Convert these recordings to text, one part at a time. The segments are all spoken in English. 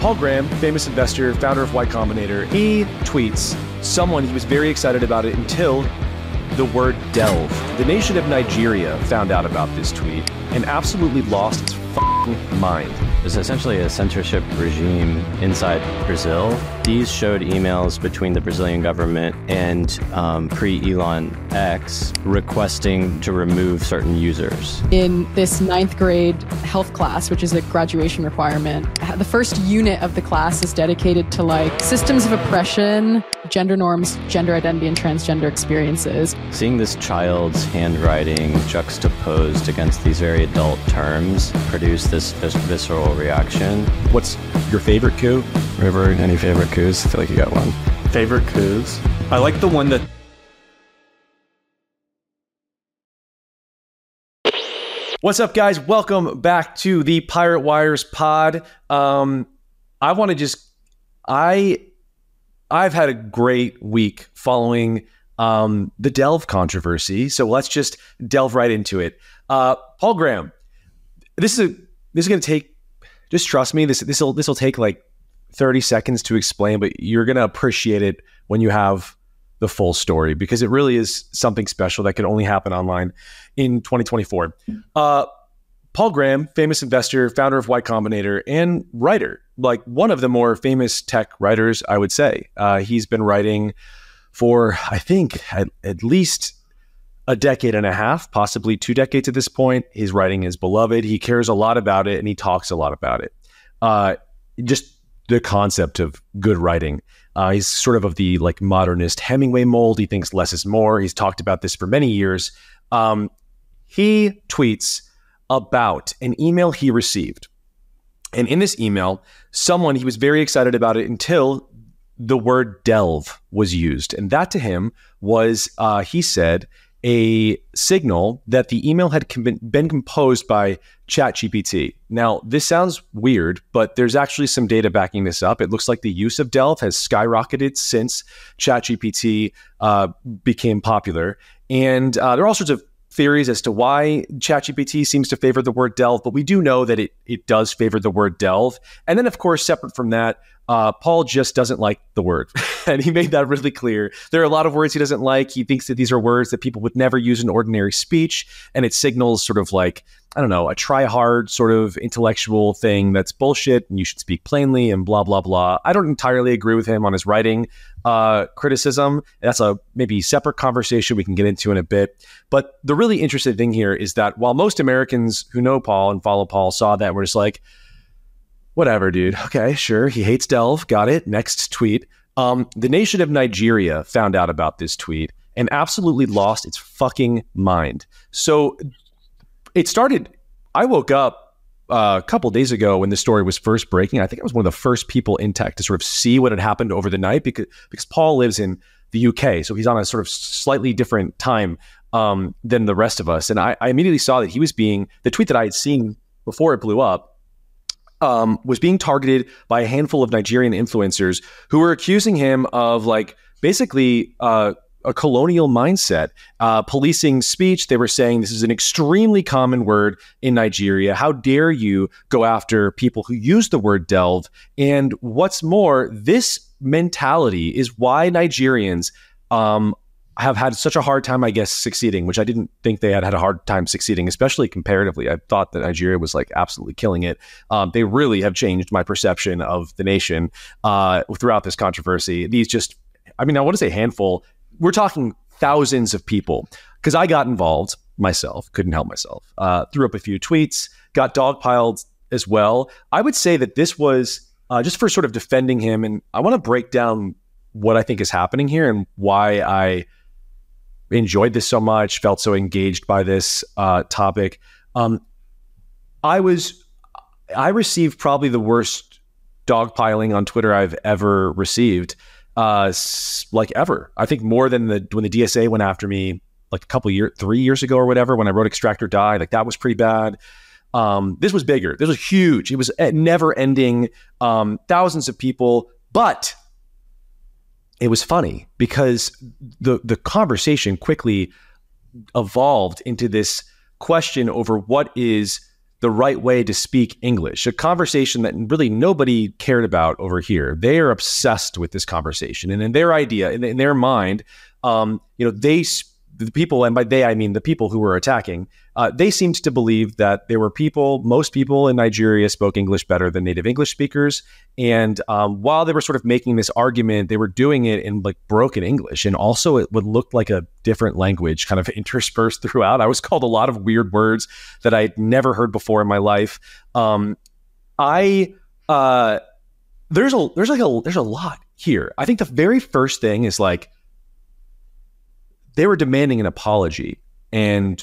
Paul Graham, famous investor, founder of Y Combinator, he tweets, he was very excited about it until the word delve. The nation of Nigeria found out about this tweet and absolutely lost its mind. There's essentially a censorship regime inside Brazil. These showed emails between the Brazilian government and pre-Elon X requesting to remove certain users. In this 9th grade health class, which is a graduation requirement, the first unit of the class is dedicated to like systems of oppression, gender norms, gender identity, and transgender experiences. Seeing this child's handwriting juxtaposed against these very adult terms produced this visceral reaction. What's your favorite coup? River, any favorite coups? I feel like you got one. Favorite coups? I like the one that... What's up, guys? Welcome back to the Pirate Wires pod. I've had a great week following the Delve controversy, so let's just delve right into it. Paul Graham, this is going to take, just trust me, this will take like 30 seconds to explain, but you're going to appreciate it when you have the full story, because it really is something special that can only happen online in 2024. Paul Graham, famous investor, founder of Y Combinator, and writer, like one of the more famous tech writers, I would say. He's been writing for, I think, at least a decade and a half, possibly 2 decades at this point. His writing is beloved. He cares a lot about it, and he talks a lot about it. Just the concept of good writing. He's sort of the like modernist Hemingway mold. He thinks less is more. He's talked about this for many years. He tweets about an email he received. And in this email, he was very excited about it until the word delve was used. And that to him was, he said, a signal that the email had been composed by ChatGPT. Now, this sounds weird, but there's actually some data backing this up. It looks like the use of delve has skyrocketed since ChatGPT became popular. And there are all sorts of theories as to why ChatGPT seems to favor the word delve, but we do know that it does favor the word delve. And then, of course, separate from that, Paul just doesn't like the word. And he made that really clear. There are a lot of words he doesn't like. He thinks that these are words that people would never use in ordinary speech. And it signals sort of like, I don't know, a try-hard sort of intellectual thing that's bullshit and you should speak plainly and blah, blah, blah. I don't entirely agree with him on his writing criticism. That's a maybe separate conversation we can get into in a bit. But the really interesting thing here is that while most Americans who know Paul and follow Paul saw that, we're just like, whatever, dude. Okay, sure. He hates delve. Got it. Next tweet. The nation of Nigeria found out about this tweet and absolutely lost its fucking mind. So it started, I woke up a couple days ago when the story was first breaking. I think I was one of the first people in tech to sort of see what had happened over the night because Paul lives in the UK. So he's on a sort of slightly different time than the rest of us. And I immediately saw that the tweet that I had seen before it blew up, was being targeted by a handful of Nigerian influencers who were accusing him of like basically a colonial mindset, policing speech. They were saying this is an extremely common word in Nigeria. How dare you go after people who use the word delve? And what's more, this mentality is why Nigerians have had such a hard time, I guess, succeeding, which I didn't think they had a hard time succeeding, especially comparatively. I thought that Nigeria was like absolutely killing it. They really have changed my perception of the nation throughout this controversy. I want to say handful. We're talking thousands of people, because I got involved myself, couldn't help myself, threw up a few tweets, got dogpiled as well. I would say that this was just for sort of defending him. And I want to break down what I think is happening here and why I enjoyed this so much, felt so engaged by this topic. I received probably the worst dogpiling on Twitter I've ever received, like ever. I think more than when the DSA went after me like 3 years ago or whatever, when I wrote Extract or Die, like that was pretty bad. This was bigger. This was huge. It was never ending, thousands of people, but it was funny because the conversation quickly evolved into this question over what is the right way to speak English, a conversation that really nobody cared about over here. They are obsessed with this conversation. And in their idea, in their mind, the people, and by they, I mean the people who were attacking, they seemed to believe that there were most people in Nigeria spoke English better than native English speakers. And while they were sort of making this argument, they were doing it in like broken English. And also it would look like a different language kind of interspersed throughout. I was called a lot of weird words that I'd never heard before in my life. There's a lot here. I think the very first thing is like, they were demanding an apology, and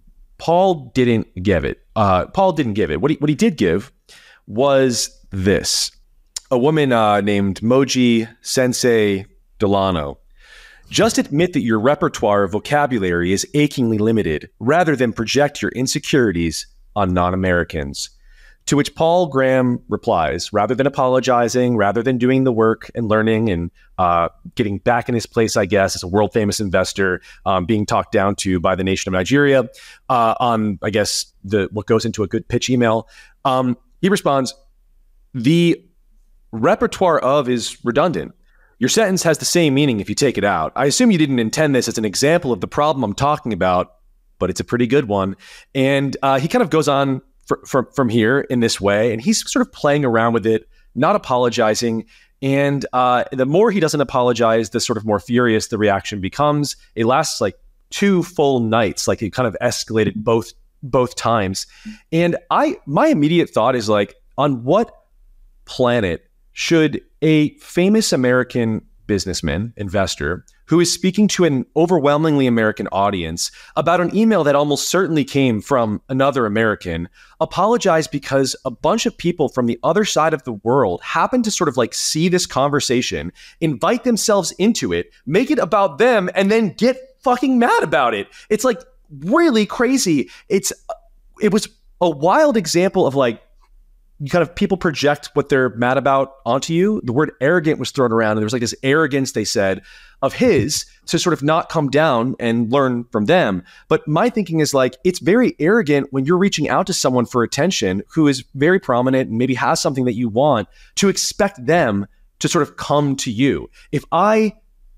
Paul didn't give it. What he did give was this. A woman named Moji Sensei Delano. Just admit that your repertoire of vocabulary is achingly limited rather than project your insecurities on non-Americans. To which Paul Graham replies, rather than apologizing, rather than doing the work and learning and getting back in his place, I guess, as a world famous investor, being talked down to by the nation of Nigeria on, I guess, what goes into a good pitch email, he responds, the repertoire of is redundant. Your sentence has the same meaning if you take it out. I assume you didn't intend this as an example of the problem I'm talking about, but it's a pretty good one. And he kind of goes on from here in this way, and he's sort of playing around with it, not apologizing. And the more he doesn't apologize, the sort of more furious the reaction becomes. It lasts like 2 full nights, like it kind of escalated both times. And my immediate thought is like, on what planet should a famous American businessman, investor, who is speaking to an overwhelmingly American audience about an email that almost certainly came from another American, apologize because a bunch of people from the other side of the world happen to sort of like see this conversation, invite themselves into it, make it about them, and then get fucking mad about it? It's like really crazy. It was a wild example of like, you kind of people project what they're mad about onto you. The word arrogant was thrown around, and there was like this arrogance, they said, of his to sort of not come down and learn from them. But my thinking is like, it's very arrogant when you're reaching out to someone for attention who is very prominent and maybe has something that you want, to expect them to sort of come to you. If I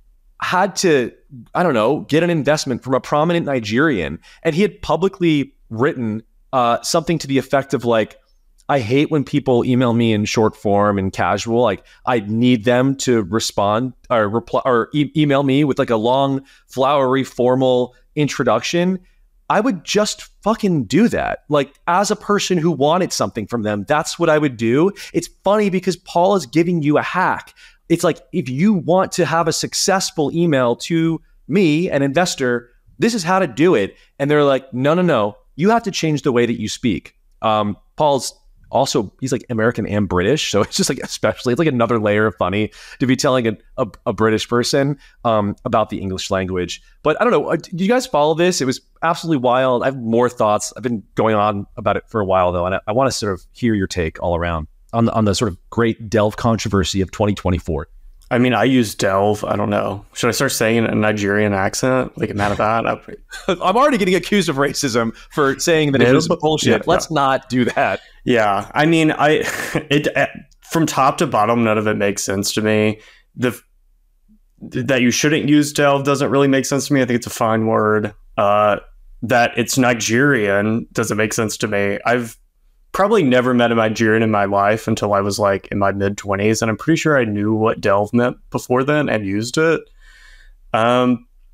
had to, I don't know, get an investment from a prominent Nigerian and he had publicly written something to the effect of like, I hate when people email me in short form and casual. Like, I need them to respond or reply or email me with like a long, flowery, formal introduction. I would just fucking do that. Like, as a person who wanted something from them, that's what I would do. It's funny because Paul is giving you a hack. It's like, if you want to have a successful email to me, an investor, this is how to do it. And they're like, no, you have to change the way that you speak. Paul's also, he's like American and British. So it's just like, especially, it's like another layer of funny to be telling a British person about the English language. But I don't know, do you guys follow this? It was absolutely wild. I have more thoughts. I've been going on about it for a while though. And I want to sort of hear your take all around on the sort of great Delve controversy of 2024. I mean, I use Delve. I don't know. Should I start saying a Nigerian accent? Like, mad at that? I'm already getting accused of racism for saying that it was bullshit. Yeah, Let's not do that. Yeah. I mean, from top to bottom, none of it makes sense to me. That you shouldn't use Delve doesn't really make sense to me. I think it's a fine word. That it's Nigerian doesn't make sense to me. I've probably never met a Nigerian in my life until I was like in my mid-20s, and I'm pretty sure I knew what Delve meant before then and used it. I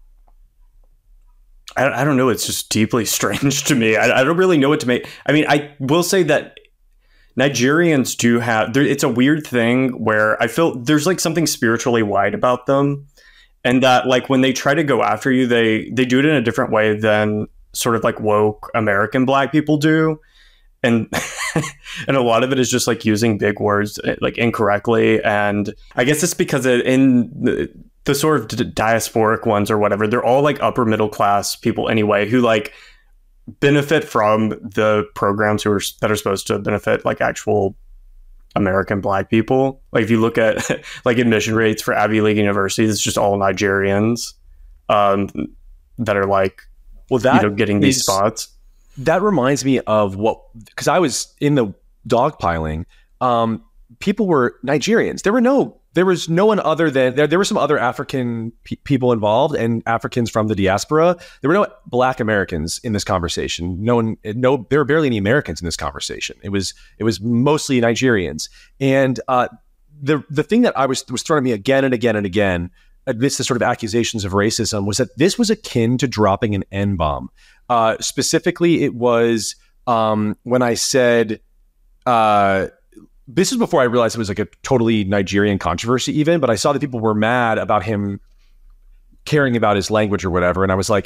don't know. It's just deeply strange to me. I don't really know what to make. I mean, I will say that Nigerians do have, it's a weird thing where I feel there's like something spiritually white about them, and that like when they try to go after you, they do it in a different way than sort of like woke American Black people do. And and a lot of it is just like using big words like incorrectly. And I guess it's because in the sort of diasporic ones or whatever, they're all like upper middle class people anyway, who like benefit from the programs that are supposed to benefit like actual American Black people. Like if you look at like admission rates for Ivy League universities, it's just all Nigerians that are like, getting these spots. That reminds me of because I was in the dogpiling. People were Nigerians. There was no one other than there were some other African people involved and Africans from the diaspora. There were no Black Americans in this conversation. There were barely any Americans in this conversation. It was mostly Nigerians. And the thing that was thrown at me again and again and again amidst the sort of accusations of racism was that this was akin to dropping an N-bomb. Specifically, it was when I said, this is before I realized it was like a totally Nigerian controversy even, but I saw that people were mad about him caring about his language or whatever. And I was like,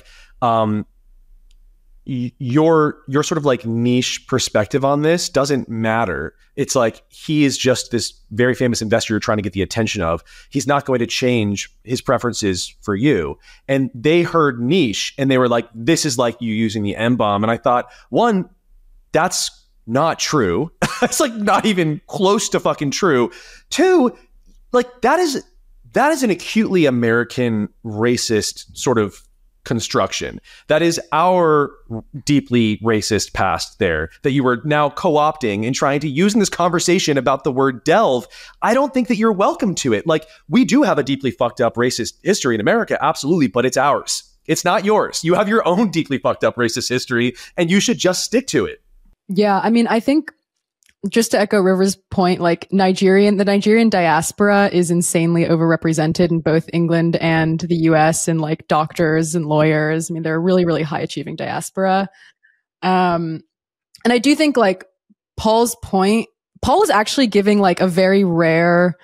your sort of like niche perspective on this doesn't matter. It's like, he is just this very famous investor you're trying to get the attention of. He's not going to change his preferences for you. And they heard niche and they were like, this is like you using the N-bomb. And I thought, one, that's not true. It's like not even close to fucking true. Two, like that is an acutely American racist sort of construction. That is our deeply racist past there that you were now co-opting and trying to use in this conversation about the word delve. I don't think that you're welcome to it. Like, we do have a deeply fucked up racist history in America, absolutely, but it's ours. It's not yours. You have your own deeply fucked up racist history and you should just stick to it. Yeah, I mean, I think just to echo River's point, like the Nigerian diaspora is insanely overrepresented in both England and the US, and like doctors and lawyers. I mean, they're a really, really high achieving diaspora. And I do think like Paul is actually giving like a very rare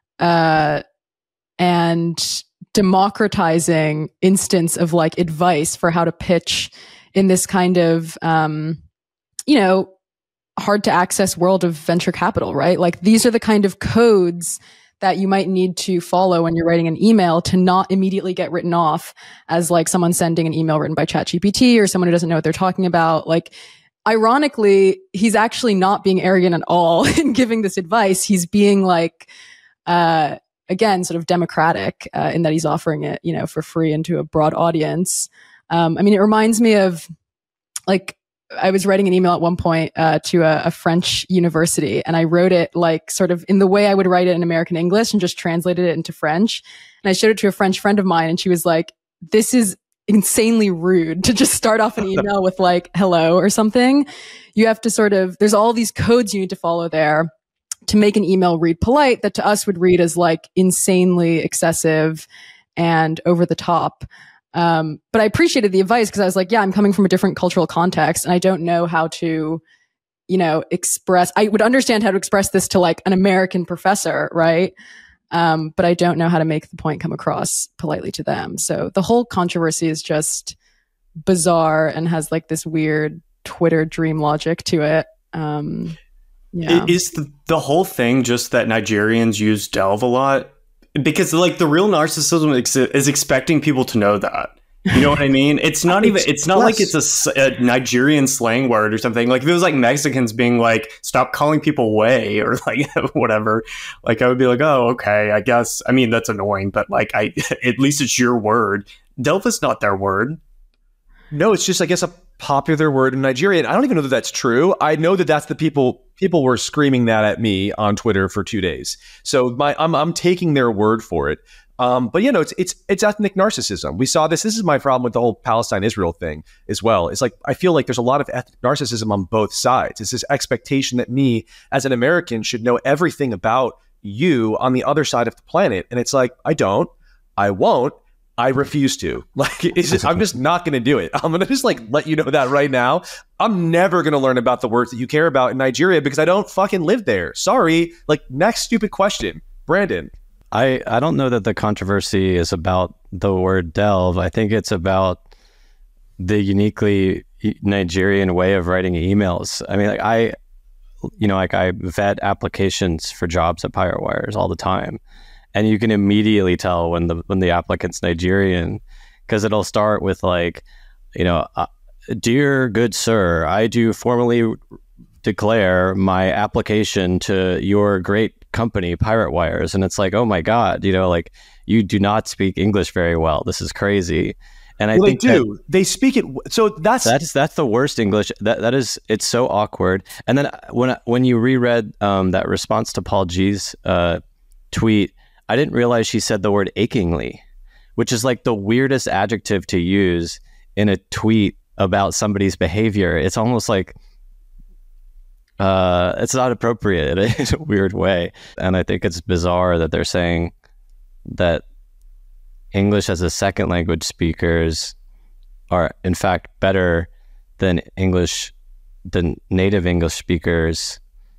and democratizing instance of like advice for how to pitch in this kind of, hard to access world of venture capital, right? Like, these are the kind of codes that you might need to follow when you're writing an email to not immediately get written off as like someone sending an email written by ChatGPT or someone who doesn't know what they're talking about. Like, ironically, he's actually not being arrogant at all in giving this advice. He's being like, again, sort of democratic in that he's offering it, for free and to a broad audience. I mean, it reminds me of like, I was writing an email at one point to a French university, and I wrote it like sort of in the way I would write it in American English and just translated it into French. And I showed it to a French friend of mine, and she was like, this is insanely rude to just start off an email with like, hello or something. You have to there's all these codes you need to follow there to make an email read polite that to us would read as like insanely excessive and over the top. But I appreciated the advice because I was like, yeah, I'm coming from a different cultural context and I don't know how to, I would understand how to express this to like an American professor, right? But I don't know how to make the point come across politely to them. So the whole controversy is just bizarre and has like this weird Twitter dream logic to it. Yeah. Is the whole thing just that Nigerians use delve a lot? Because like the real narcissism is expecting people to know that. You know what I mean? It's not even, it's not like it's a Nigerian slang word or something. Like if it was like Mexicans being like, stop calling people way or like whatever, like I would be like, oh, okay, I guess. I mean, that's annoying, but like at least it's your word. Delve is not their word. No, it's just, I guess, a popular word in Nigeria. And I don't even know that that's true. I know that that's the people were screaming that at me on Twitter for 2 days. So I'm taking their word for it. But it's ethnic narcissism. We saw this. This is my problem with the whole Palestine-Israel thing as well. It's like, I feel like there's a lot of ethnic narcissism on both sides. It's this expectation that me as an American should know everything about you on the other side of the planet. And it's like, I don't, I won't, I refuse to. Like, I'm just not going to do it. I'm going to just like let you know that right now. I'm never going to learn about the words that you care about in Nigeria because I don't fucking live there. Sorry. Like, next stupid question. Brandon. I don't know that the controversy is about the word delve. I think it's about the uniquely Nigerian way of writing emails. I mean, like I vet applications for jobs at Pirate Wires all the time. And you can immediately tell when the applicant's Nigerian, because it'll start with like, dear good sir, I do formally declare my application to your great company, Pirate Wires. And it's like, oh my God, like you do not speak English very well. This is crazy. And I well, think they do. They speak it. So that's the worst English. That is, it's so awkward. And then when you reread that response to Paul G's tweet, I didn't realize she said the word achingly, which is like the weirdest adjective to use in a tweet about somebody's behavior. It's almost like it's not appropriate in a weird way. And I think it's bizarre that they're saying that English as a second language speakers are in fact better than native English speakers,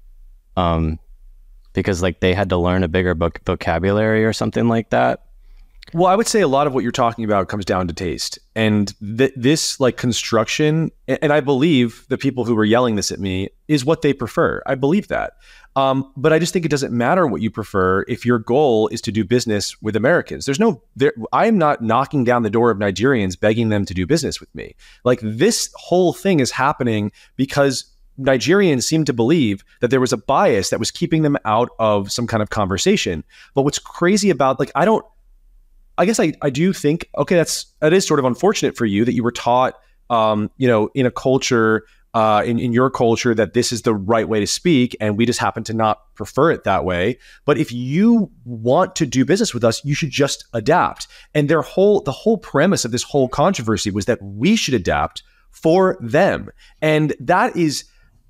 because like they had to learn a bigger vocabulary or something like that. Well, I would say a lot of what you're talking about comes down to taste, and this like construction, and I believe the people who were yelling this at me is what they prefer. I believe that. But I just think it doesn't matter what you prefer if your goal is to do business with Americans. I am not knocking down the door of Nigerians begging them to do business with me. Like, this whole thing is happening because Nigerians seem to believe that there was a bias that was keeping them out of some kind of conversation. But what's crazy about, like, I guess I do think, okay, that is sort of unfortunate for you that you were taught, in a culture, in your culture, that this is the right way to speak, and we just happen to not prefer it that way. But if you want to do business with us, you should just adapt. And the whole premise of this whole controversy was that we should adapt for them, and that is,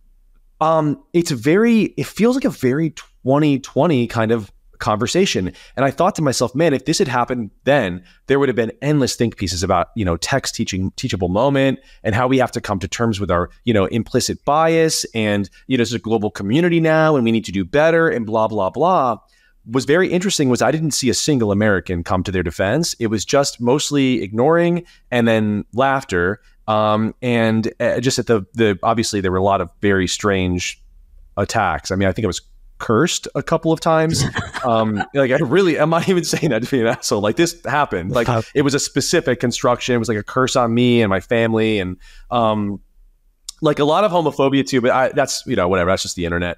it feels like a very 2020 kind of conversation. And I thought to myself, man, if this had happened then, there would have been endless think pieces about, text teachable moment, and how we have to come to terms with our, implicit bias, and, it's a global community now and we need to do better, and blah, blah, blah. Was very interesting was I didn't see a single American come to their defense. It was just mostly ignoring and then laughter. And just at the obviously there were a lot of very strange attacks. I mean, I think it was cursed a couple of times. Like, I'm not even saying that to be an asshole. Like, this happened. Like, it was a specific construction. It was like a curse on me and my family, and like a lot of homophobia too. But that's whatever. That's just the internet.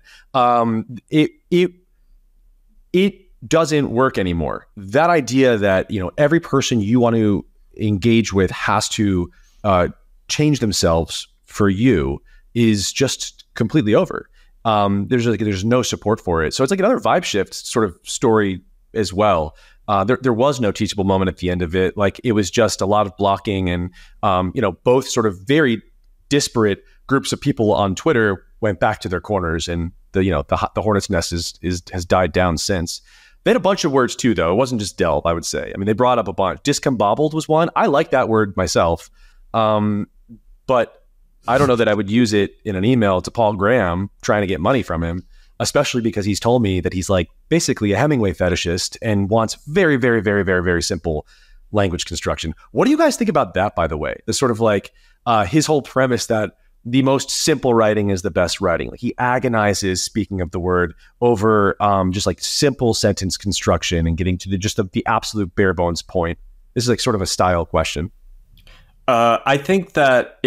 It doesn't work anymore. That idea that every person you want to engage with has to change themselves for you is just completely over. There's no support for it. So it's like another vibe shift sort of story as well. There was no teachable moment at the end of it. Like, it was just a lot of blocking, and both sort of very disparate groups of people on Twitter went back to their corners, and the hornet's nest has died down since. They had a bunch of words too, though. It wasn't just delve, I would say. I mean, they brought up a bunch. Discombobbled was one. I like that word myself, but I don't know that I would use it in an email to Paul Graham trying to get money from him, especially because he's told me that he's like basically a Hemingway fetishist and wants very, very, very, very, very simple language construction. What do you guys think about that, by the way? The sort of like his whole premise that the most simple writing is the best writing. Like, he agonizes, speaking of the word, over just like simple sentence construction and getting to the absolute bare bones point. This is like sort of a style question. I think that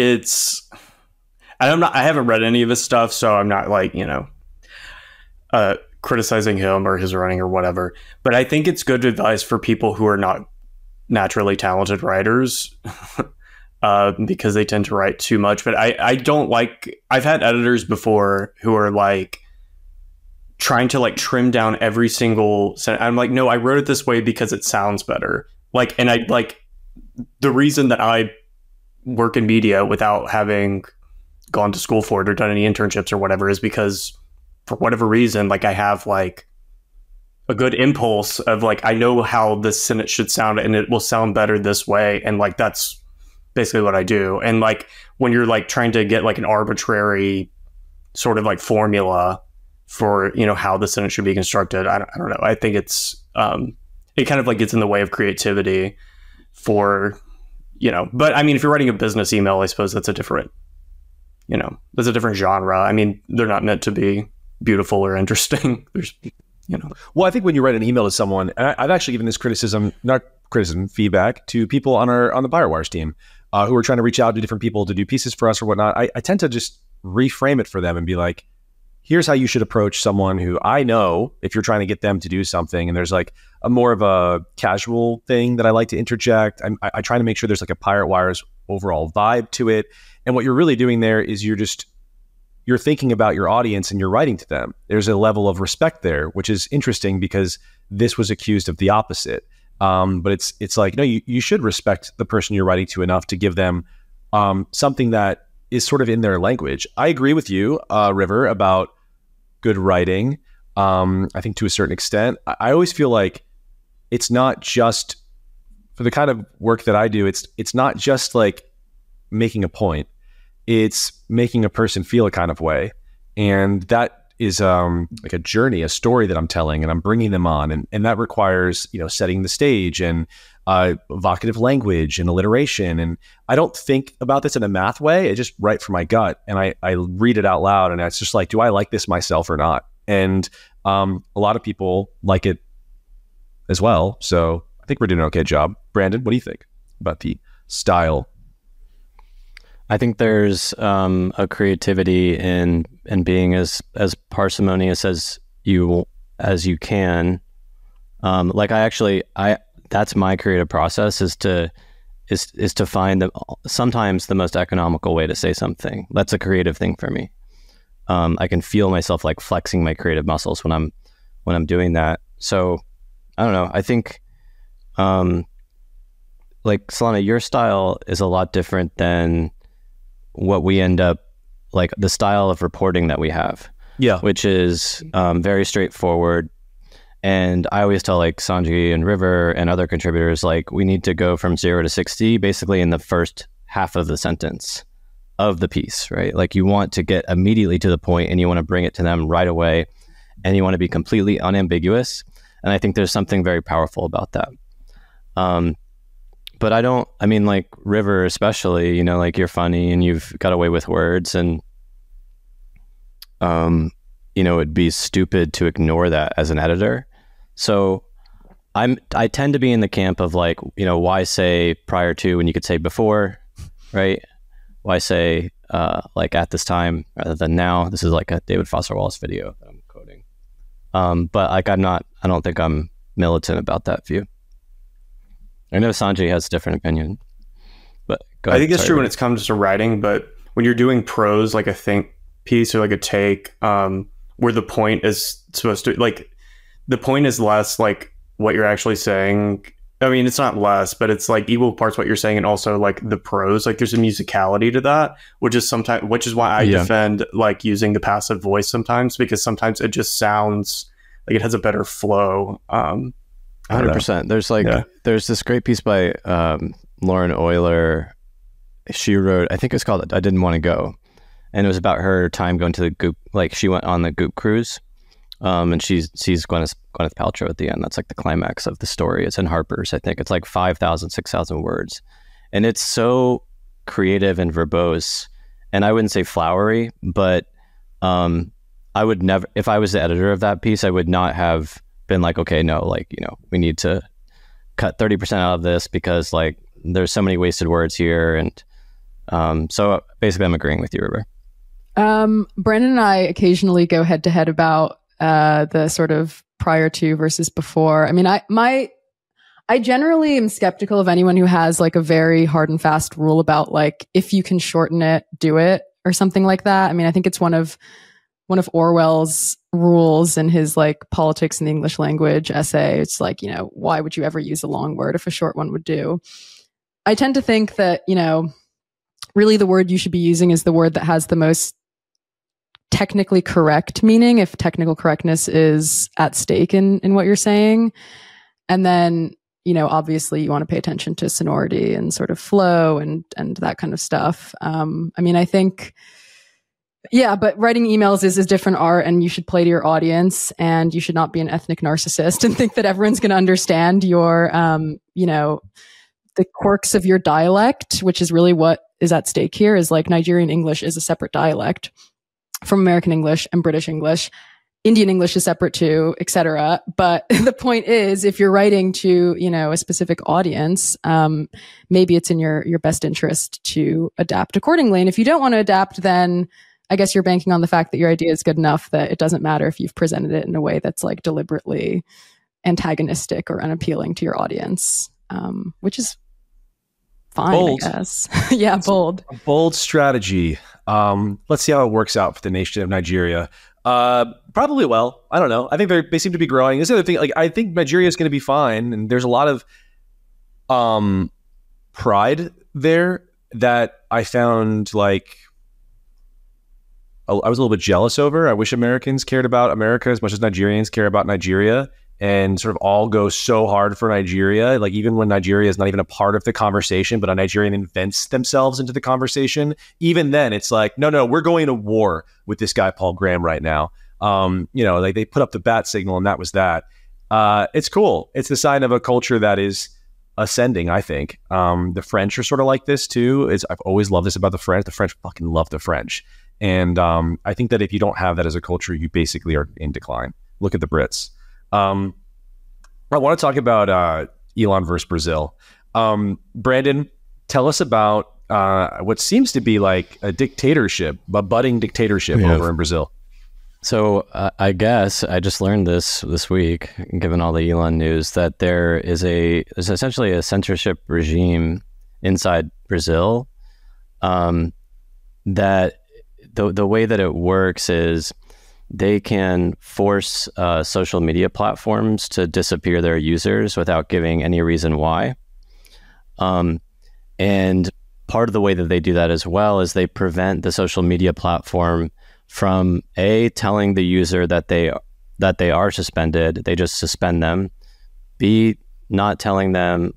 I haven't read any of his stuff, so I'm not like, criticizing him or his writing or whatever. But I think it's good advice for people who are not naturally talented writers, because they tend to write too much. But I don't like, I've had editors before who are like trying to like trim down every single sentence. I'm like, no, I wrote it this way because it sounds better. Like, and I like, the reason that I work in media without having gone to school for it or done any internships or whatever is because, for whatever reason, like, I have like a good impulse of like, I know how this sentence should sound and it will sound better this way, and like that's basically what I do. And like, when you're like trying to get like an arbitrary sort of like formula for how the sentence should be constructed, I don't know, I think it's it kind of like gets in the way of creativity for but I mean, if you're writing a business email, I suppose that's a different there's a different genre. I mean, they're not meant to be beautiful or interesting. There's, Well, I think when you write an email to someone, and I've actually given this feedback to people on the BuyerWires team who are trying to reach out to different people to do pieces for us or whatnot. I tend to just reframe it for them and be like, here's how you should approach someone who I know if you're trying to get them to do something. And there's like a more of a casual thing that I like to interject. I try to make sure there's like a Pirate Wires overall vibe to it. And what you're really doing there is you're thinking about your audience and you're writing to them. There's a level of respect there, which is interesting because this was accused of the opposite. But it's like, no, you should respect the person you're writing to enough to give them something that is sort of in their language. I agree with you, River, about good writing. I think to a certain extent, I always feel like it's not just for the kind of work that I do. It's not just like making a point. It's making a person feel a kind of way. And that is like a journey, a story that I'm telling, and I'm bringing them on. And that requires, setting the stage and evocative language and alliteration. And I don't think about this in a math way. I just write from my gut and I read it out loud. And it's just like, do I like this myself or not? And a lot of people like it as well. So I think we're doing an okay job. Brandon, what do you think about the style? I think there's a creativity in being as parsimonious as you can. That's my creative process is to find sometimes the most economical way to say something. That's a creative thing for me. I can feel myself like flexing my creative muscles when I'm doing that. So I don't know. I think like Solana, your style is a lot different than what we end up like the style of reporting that we have. Yeah. Which is very straightforward. And I always tell like Sanji and River and other contributors, like we need to go from 0 to 60 basically in the first half of the sentence of the piece, right? Like you want to get immediately to the point and you want to bring it to them right away and you want to be completely unambiguous. And I think there's something very powerful about that. But like River especially, like you're funny and you've got a way with words and, it'd be stupid to ignore that as an editor. So I tend to be in the camp of like, why say prior to when you could say before, right? Why say like at this time rather than now? This is like a David Foster Wallace video that I'm quoting. But like I don't think I'm militant about that view. I know Sanjay has a different opinion, but go ahead. I think it's true when it comes to writing, but when you're doing prose, like a think piece or like a take, where the point is supposed to, like, the point is less like what you're actually saying. I mean, it's not less, but it's like equal parts what you're saying and also like the prose. Like there's a musicality to that, which is why I defend like using the passive voice sometimes, because sometimes it just sounds like it has a better flow. 100%. There's this great piece by Lauren Euler. She wrote, I think it's called I Didn't Want to Go. And it was about her time going to the Goop. Like she went on the Goop cruise and she sees Gwyneth Paltrow at the end. That's like the climax of the story. It's in Harper's, I think. It's like 5,000, 6,000 words. And it's so creative and verbose. And I wouldn't say flowery, but I would never, if I was the editor of that piece, I would not have been like, okay, no, like, we need to cut 30% out of this because like there's so many wasted words here. And so basically I'm agreeing with you, River. Brandon and I occasionally go head to head about the sort of prior to versus before. I mean, I generally am skeptical of anyone who has like a very hard and fast rule about like, if you can shorten it, do it or something like that. I mean, I think it's one of Orwell's rules in his like Politics in the English Language essay. It's like, why would you ever use a long word if a short one would do? I tend to think that, really the word you should be using is the word that has the most technically correct meaning, if technical correctness is at stake in what you're saying. And then, obviously you want to pay attention to sonority and sort of flow and that kind of stuff. I mean, I think, yeah, but writing emails is a different art and you should play to your audience and you should not be an ethnic narcissist and think that everyone's going to understand your, the quirks of your dialect, which is really what is at stake here. Is like Nigerian English is a separate dialect from American English and British English. Indian English is separate too, etc. But the point is, if you're writing to, a specific audience, maybe it's in your best interest to adapt accordingly. And if you don't want to adapt, then I guess you're banking on the fact that your idea is good enough that it doesn't matter if you've presented it in a way that's like deliberately antagonistic or unappealing to your audience, which is fine, bold. I guess. Yeah, bold. A bold strategy. Let's see how it works out for the nation of Nigeria. Probably well. I don't know. I think they seem to be growing. This is the other thing. Like, I think Nigeria is going to be fine, and there's a lot of pride there that I found like I was a little bit jealous over. I wish Americans cared about America as much as Nigerians care about Nigeria, and sort of all go so hard for Nigeria. Like, even when Nigeria is not even a part of the conversation, but a Nigerian invents themselves into the conversation, even then it's like, no, we're going to war with this guy, Paul Graham, right now. Like they put up the bat signal and that was that. It's cool. It's the sign of a culture that is ascending, I think. The French are sort of like this too. I've always loved this about the French. The French fucking love the French. And I think that if you don't have that as a culture, you basically are in decline. Look at the Brits. I want to talk about Elon versus Brazil. Brandon, tell us about what seems to be like a budding dictatorship over in Brazil. So I guess I just learned this week, given all the Elon news, that there's essentially a censorship regime inside Brazil. That the way that it works is they can force social media platforms to disappear their users without giving any reason why. And part of the way that they do that as well is they prevent the social media platform from telling the user that they are suspended. They just suspend them. B, not telling them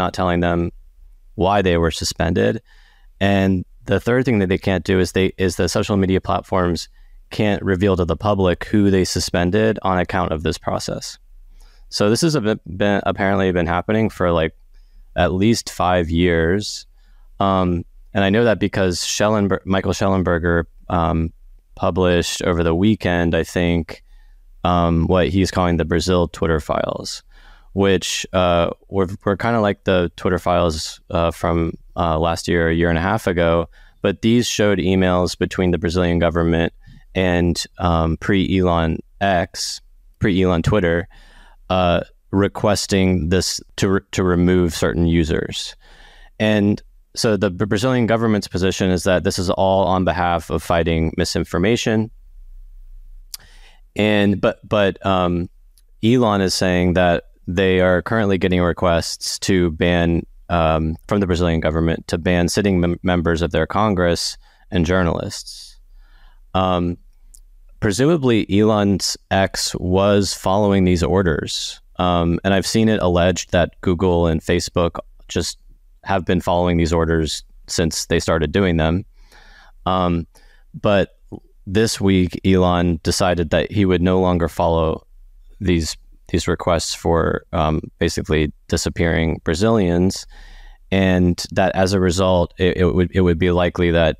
why they were suspended. And the third thing that they can't do is the social media platforms can't reveal to the public who they suspended on account of this process. So this has apparently been happening for like at least 5 years. And I know that because Michael Schellenberger published over the weekend, I think, what he's calling the Brazil Twitter files, which were kind of like the Twitter files from last year, a year and a half ago. But these showed emails between the Brazilian government and pre-Elon Twitter, requesting this to remove certain users. And so the Brazilian government's position is that this is all on behalf of fighting misinformation. But Elon is saying that they are currently getting requests to ban from the Brazilian government to ban sitting members of their Congress and journalists. Presumably, Elon's X was following these orders, and I've seen it alleged that Google and Facebook just have been following these orders since they started doing them. But this week, Elon decided that he would no longer follow these requests for basically disappearing Brazilians, and that as a result, it would be likely that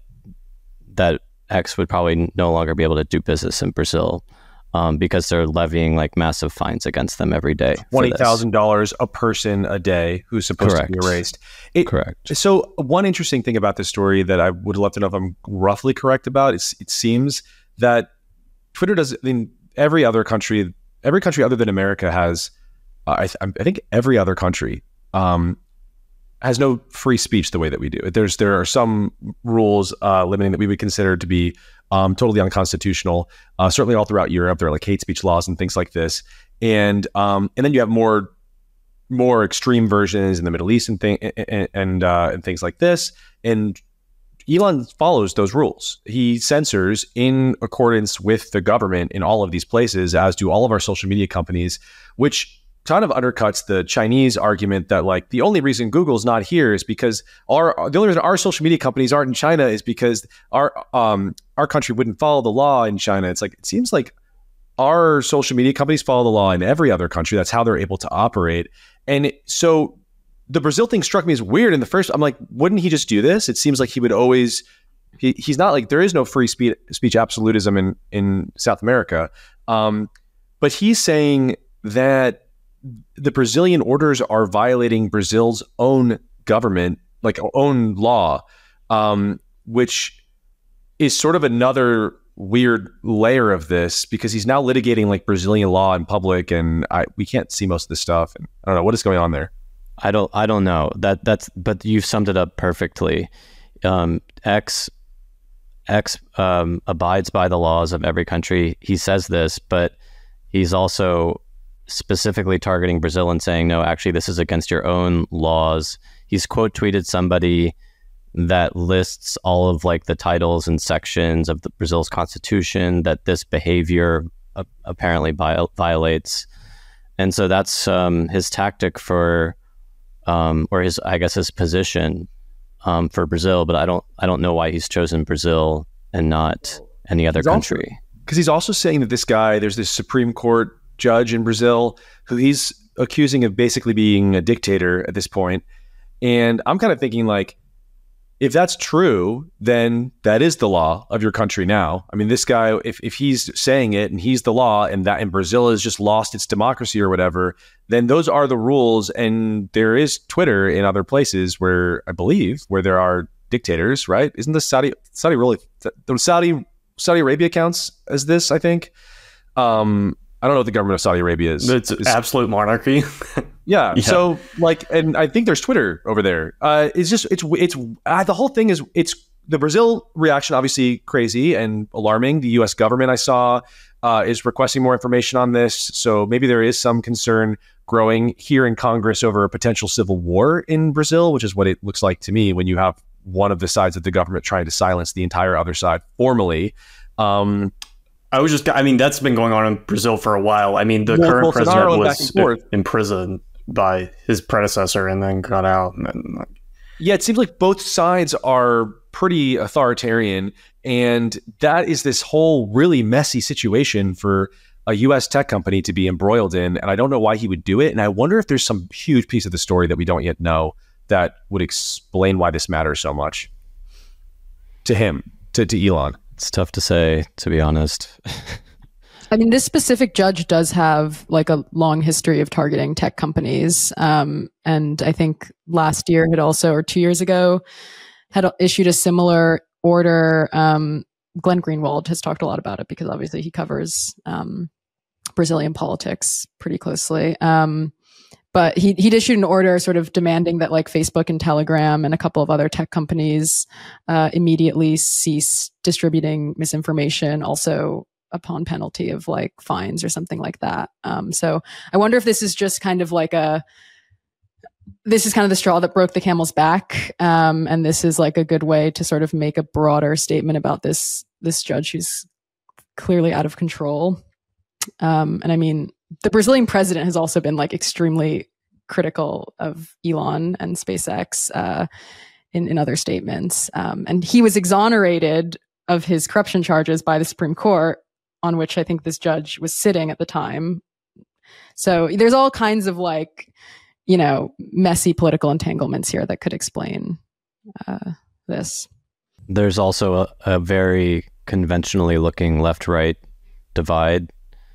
X would probably no longer be able to do business in Brazil because they're levying like massive fines against them every day. $20,000 a person a day who's supposed to be erased. Correct. So one interesting thing about this story that I would love to know if I'm roughly correct about is it seems that Twitter does. I mean, every country other than America has. I think every other country has no free speech the way that we do. There are some rules limiting that we would consider to be totally unconstitutional. Certainly all throughout Europe, there are like hate speech laws and things like this. And then you have more extreme versions in the Middle East and things like this. And Elon follows those rules. He censors in accordance with the government in all of these places, as do all of our social media companies, which kind of undercuts the Chinese argument that like the only reason Google's not here is because the only reason our social media companies aren't in China is because our country wouldn't follow the law in China. It's like, it seems like our social media companies follow the law in every other country. That's how they're able to operate. And so the Brazil thing struck me as weird in the first. I'm like, wouldn't he just do this? It seems like he would always. He's not like, there is no free speech absolutism in South America, but he's saying that the Brazilian orders are violating Brazil's own government, like own law, which is sort of another weird layer of this, because he's now litigating like Brazilian law in public, and we can't see most of this stuff. And I don't know what is going on there. I don't know but you've summed it up perfectly. X abides by the laws of every country. He says this, but he's also specifically targeting Brazil and saying, no, actually, this is against your own laws. He's quote tweeted somebody that lists all of like the titles and sections of Brazil's constitution that this behavior apparently violates. And so that's his tactic for, or his position for Brazil. But I don't know why he's chosen Brazil and not any other country. Because he's also saying that this guy, there's this Supreme Court judge in Brazil who he's accusing of basically being a dictator at this point. And I'm kind of thinking like, if that's true, then that is the law of your country now. I mean, this guy, if he's saying it and he's the law, and Brazil has just lost its democracy or whatever, then those are the rules. And there is Twitter in other places where I believe where there are dictators, right? Isn't the Saudi Arabia counts as this? I think. I don't know what the government of Saudi Arabia is. It's absolute monarchy. Yeah. So like, and I think there's Twitter over there. It's the whole thing is, it's the Brazil reaction, obviously crazy and alarming. The U.S. government I saw is requesting more information on this. So maybe there is some concern growing here in Congress over a potential civil war in Brazil, which is what it looks like to me when you have one of the sides of the government trying to silence the entire other side formally. That's been going on in Brazil for a while. I mean, the current president was imprisoned by his predecessor and then got out. Yeah, it seems like both sides are pretty authoritarian. And that is this whole really messy situation for a U.S. tech company to be embroiled in. And I don't know why he would do it. And I wonder if there's some huge piece of the story that we don't yet know that would explain why this matters so much to him, to Elon. It's tough to say, to be honest. I mean, this specific judge does have like a long history of targeting tech companies. And I think last year had also, or 2 years ago, had issued a similar order. Glenn Greenwald has talked a lot about it because obviously he covers Brazilian politics pretty closely. But he'd issued an order sort of demanding that like Facebook and Telegram and a couple of other tech companies immediately cease distributing misinformation, also upon penalty of like fines or something like that. So I wonder if this is just kind of like this is kind of the straw that broke the camel's back. And this is like a good way to sort of make a broader statement about this judge who's clearly out of control. And I mean, the Brazilian president has also been like extremely critical of Elon and SpaceX in other statements. And he was exonerated of his corruption charges by the Supreme Court, on which I think this judge was sitting at the time. So there's all kinds of like, messy political entanglements here that could explain this. There's also a very conventionally looking left-right divide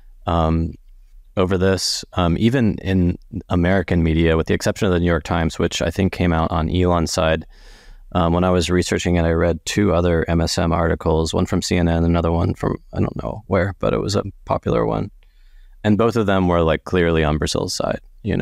over this, even in American media, with the exception of the New York Times, which I think came out on Elon's side. When I was researching it, I read two other MSM articles, one from CNN, another one from, I don't know where, but it was a popular one. And both of them were like clearly on Brazil's side,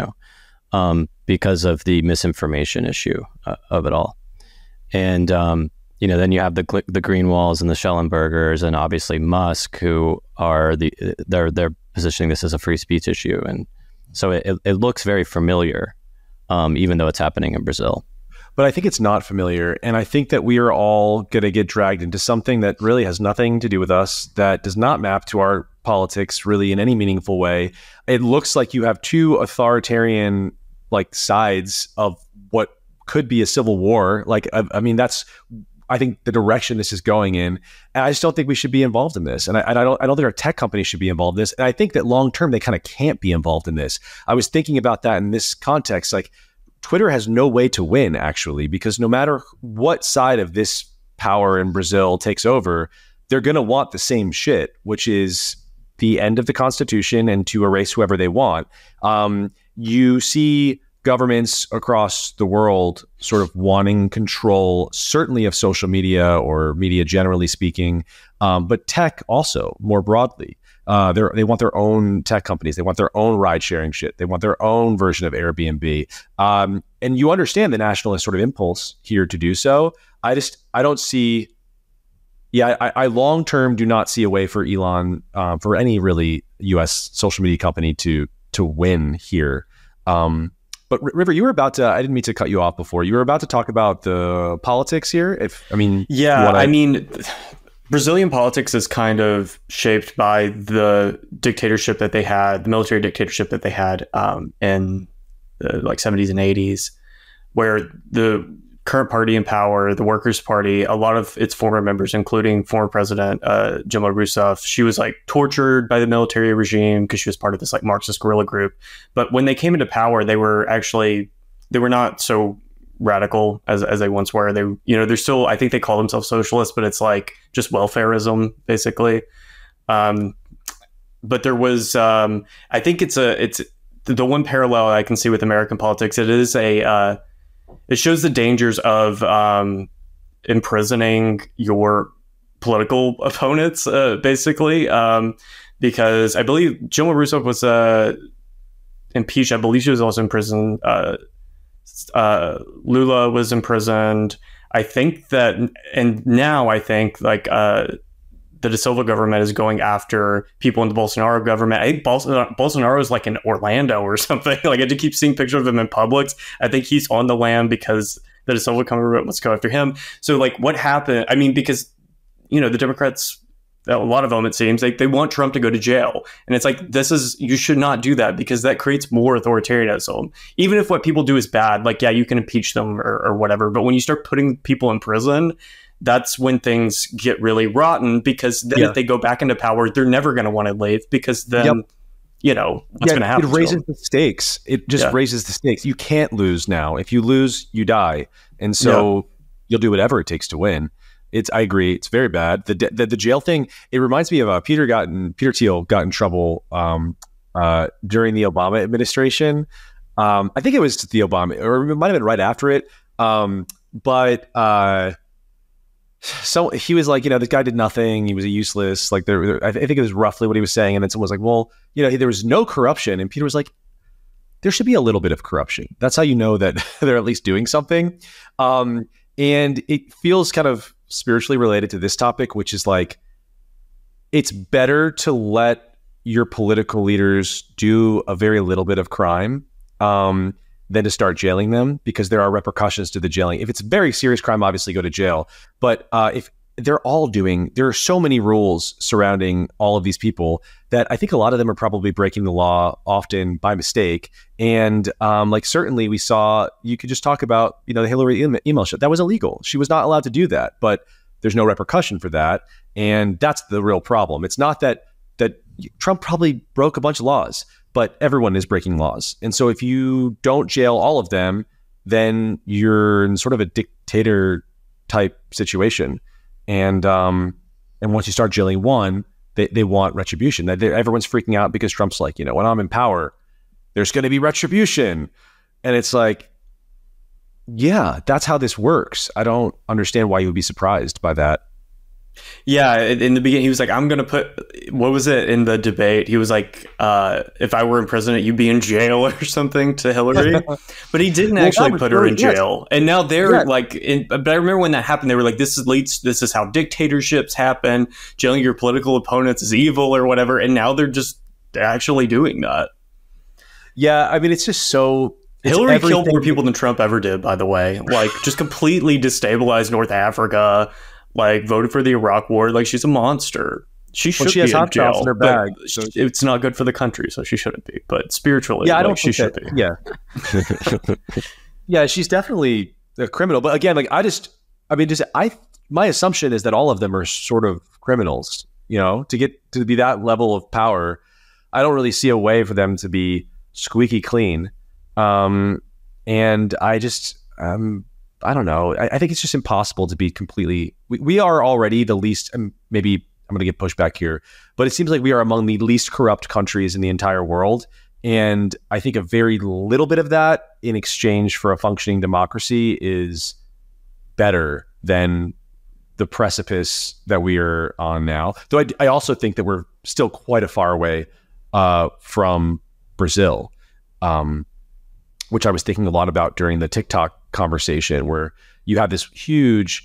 because of the misinformation issue of it all. And, then you have the Greenwalds and the Schellenbergers and obviously Musk, who are they're positioning this as a free speech issue. And so it looks very familiar, even though it's happening in Brazil. But I think it's not familiar. And I think that we are all going to get dragged into something that really has nothing to do with us, that does not map to our politics really in any meaningful way. It looks like you have two authoritarian like sides of what could be a civil war. Like, I mean, that's, I think, the direction this is going in. And I just don't think we should be involved in this. And I don't think our tech companies should be involved in this. And I think that long term, they kind of can't be involved in this. I was thinking about that in this context. Like, Twitter has no way to win, actually, because no matter what side of this power in Brazil takes over, they're going to want the same shit, which is the end of the Constitution and to erase whoever they want. You see governments across the world sort of wanting control, certainly of social media or media generally speaking, but tech also more broadly. They want their own tech companies. They want their own ride sharing shit. They want their own version of Airbnb. And you understand the nationalist sort of impulse here to do so. I don't see. Yeah, I long term do not see a way for Elon, for any really U.S. social media company to win here. But River, you were about to. I didn't mean to cut you off before. You were about to talk about the politics here. Brazilian politics is kind of shaped by the dictatorship that they had, the military dictatorship that they had in the 70s and 80s, where the current party in power, the Workers' Party, a lot of its former members, including former President Dilma Rousseff, she was tortured by the military regime because she was part of this Marxist guerrilla group. But when they came into power, they were not so radical as they once were. They're still, I think they call themselves socialists, but it's just welfarism basically. But there was, I think it's the one parallel I can see with American politics. It shows the dangers of imprisoning your political opponents, basically, because I believe Dilma Rousseff was impeached. I believe she was also in prison. Lula was imprisoned. I think that, and now I think the De Silva government is going after people in the Bolsonaro government. I think Bolsonaro is in Orlando or something. I had to keep seeing pictures of him in Publix. I think he's on the lam because the De Silva government wants to go after him. So what happened? I mean, because, the Democrats, a lot of them, it seems they want Trump to go to jail. And it's you should not do that because that creates more authoritarianism. Even if what people do is bad, you can impeach them or whatever. But when you start putting people in prison, that's when things get really rotten, because then if they go back into power, they're never going to want to leave, because then, what's going to happen? It raises the stakes. It just raises the stakes. You can't lose now. If you lose, you die. And so you'll do whatever it takes to win. I agree. It's very bad. The jail thing, it reminds me of Peter Thiel got in trouble during the Obama administration. I think it was the Obama, or it might have been right after it. So he was this guy did nothing. He was a useless. I think it was roughly what he was saying. And then someone was like, well, there was no corruption. And Peter was like, there should be a little bit of corruption. That's how you know that they're at least doing something. And it feels kind of spiritually related to this topic, which is it's better to let your political leaders do a very little bit of crime than to start jailing them, because there are repercussions to the jailing. If it's a very serious crime, obviously go to jail. But if there are so many rules surrounding all of these people that I think a lot of them are probably breaking the law, often by mistake. And certainly we saw, you could just talk about, the Hillary email shit. That was illegal. She was not allowed to do that, but there's no repercussion for that. And that's the real problem. It's not that Trump probably broke a bunch of laws, but everyone is breaking laws. And so if you don't jail all of them, then you're in sort of a dictator type situation. And once you start jailing one, they want retribution. Everyone's freaking out because Trump's when I'm in power, there's going to be retribution. And it's yeah, that's how this works. I don't understand why you would be surprised by that. Yeah, in the beginning, he was I'm going to put, what was it in the debate? He was if I were in president, you'd be in jail or something to Hillary. But he didn't actually put her in jail. And now they're but I remember when that happened, they were this is how dictatorships happen. Jailing your political opponents is evil or whatever. And now they're just actually doing that. Yeah, I mean, it's just so... Hillary killed more people than Trump ever did, by the way. Just completely destabilized North Africa. Voted for the Iraq War. She's a monster. She should be in jail. In her bag, so it's not good for the country, so she shouldn't be. But spiritually, I don't she should be. Yeah, yeah, she's definitely a criminal. But again, my assumption is that all of them are sort of criminals. To get to be that level of power, I don't really see a way for them to be squeaky clean. And I just. I don't know. I think it's just impossible to be completely... We are already the least... maybe I'm going to get pushed back here, but it seems like we are among the least corrupt countries in the entire world. And I think a very little bit of that in exchange for a functioning democracy is better than the precipice that we are on now. Though I also think that we're still quite a far away from Brazil, which I was thinking a lot about during the TikTok conversation, where you have this huge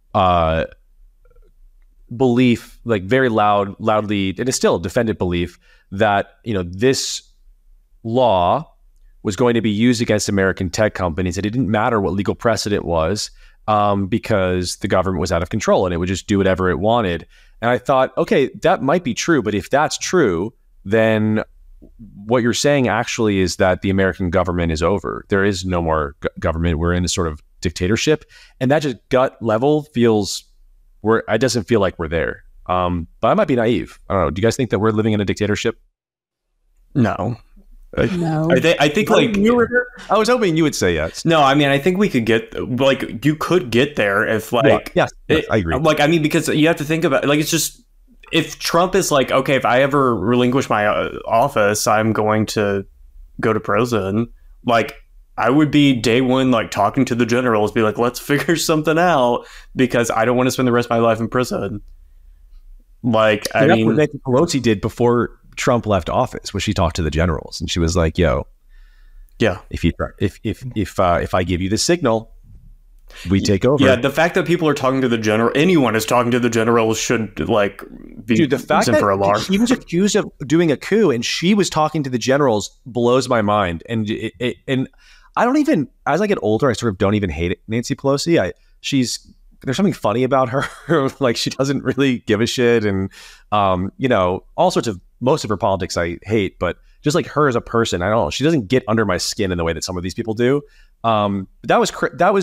belief, like very loudly, and it's still a defended belief that, this law was going to be used against American tech companies. And it didn't matter what legal precedent was, because the government was out of control and it would just do whatever it wanted. And I thought, okay, that might be true, but if that's true, then what you're saying actually is that the American government is over. There is no more government. We're in a sort of dictatorship, and that just gut level it doesn't feel like we're there. But I might be naive. I don't know. Do you guys think that we're living in a dictatorship? No. No. I think like I was hoping you would say yes. No, I mean, I think we could you could get there if yes, I agree. Because you have to think about it's just, if Trump is like, okay, if I ever relinquish my office, I'm going to go to prison. I would be day one, talking to the generals, be like, let's figure something out, because I don't want to spend the rest of my life in prison. That's what Nancy Pelosi did before Trump left office, was she talked to the generals, and she was like, "Yo, yeah, if I give you the signal, we take over." Yeah, the fact that people are talking to the general, anyone is talking to the generals, should be the fact that for alarm. He was accused of doing a coup, and she was talking to the generals, blows my mind. And and I don't even, as I get older, I sort of don't even hate Nancy Pelosi. There's something funny about her. She doesn't really give a shit, and all sorts of, most of her politics I hate, but just like her as a person, I don't know. She doesn't get under my skin in the way that some of these people do. But that was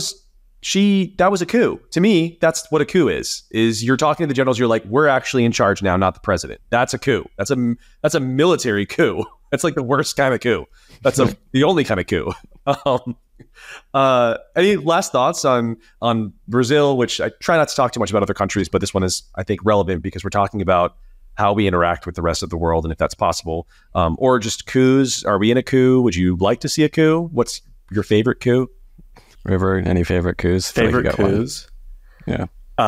a coup. To me, that's what a coup is you're talking to the generals. You're like, we're actually in charge now, not the president. That's a coup. That's a military coup. That's like the worst kind of coup. That's the only kind of coup. Any last thoughts on Brazil, which I try not to talk too much about other countries, but this one is, I think, relevant because we're talking about how we interact with the rest of the world and if that's possible, or just coups. Are we in a coup? Would you like to see a coup? What's your favorite coup? River, any favorite coups? Favorite coups? Yeah.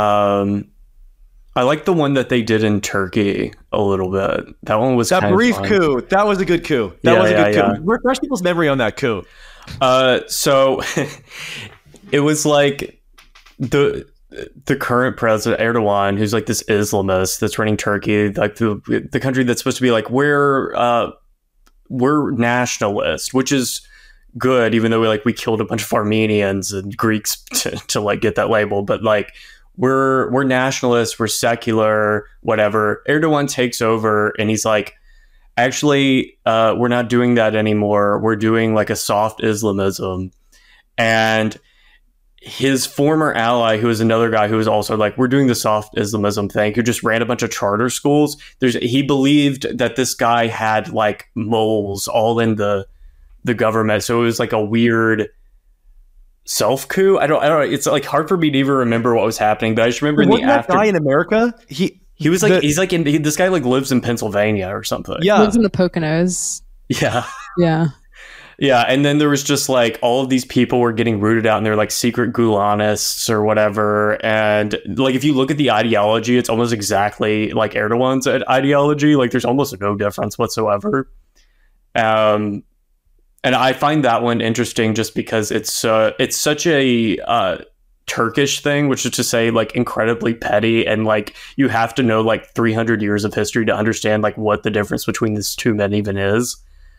I like the one that they did in Turkey a little bit. That one was that brief coup. That was a good coup. That was a good coup. Refresh people's memory on that coup. So it was like the current president Erdogan, who's like this Islamist that's running Turkey, like the country that's supposed to be like, we're nationalist, which is good, even though we killed a bunch of Armenians and Greeks to get that label, but we're nationalists, we're secular, whatever. Erdogan takes over and he's like, actually, we're not doing that anymore. We're doing a soft Islamism. And his former ally, who was another guy who was also we're doing the soft Islamism thing, who just ran a bunch of charter schools. He believed that this guy had moles all in the government. So it was a weird self coup. I don't know. It's hard for me to even remember what was happening, but I just remember that guy in America, he was this guy lives in Pennsylvania or something. Yeah. Lives in the Poconos. Yeah. Yeah. Yeah, and then there was just all of these people were getting rooted out, and they're secret Gulenists or whatever. And if you look at the ideology, it's almost exactly like Erdogan's ideology. There's almost no difference whatsoever. And I find that one interesting just because it's such a Turkish thing, which is to say incredibly petty, and you have to know 300 years of history to understand what the difference between these two men even is.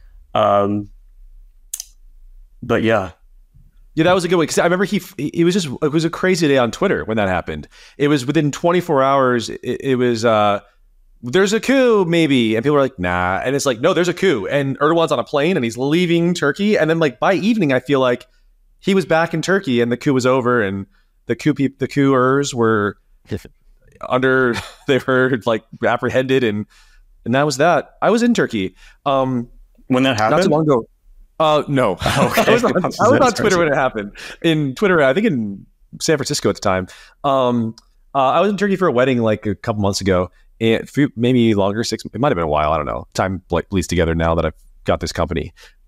But yeah, that was a good one, because I remember it was a crazy day on Twitter when that happened. It was within 24 hours. It was there's a coup maybe, and people were like, nah, and it's no, there's a coup, and Erdogan's on a plane and he's leaving Turkey, and then by evening I feel like he was back in Turkey and the coup was over, and the coupers were they were apprehended, and that was that. I was in Turkey when that happened, not too long ago. No. Okay. I was on Twitter when it happened. In Twitter, I think in San Francisco at the time. I was in Turkey for a wedding a couple months ago, and maybe longer, it might have been a while. I don't know. Time bleeds together now that I've got this company.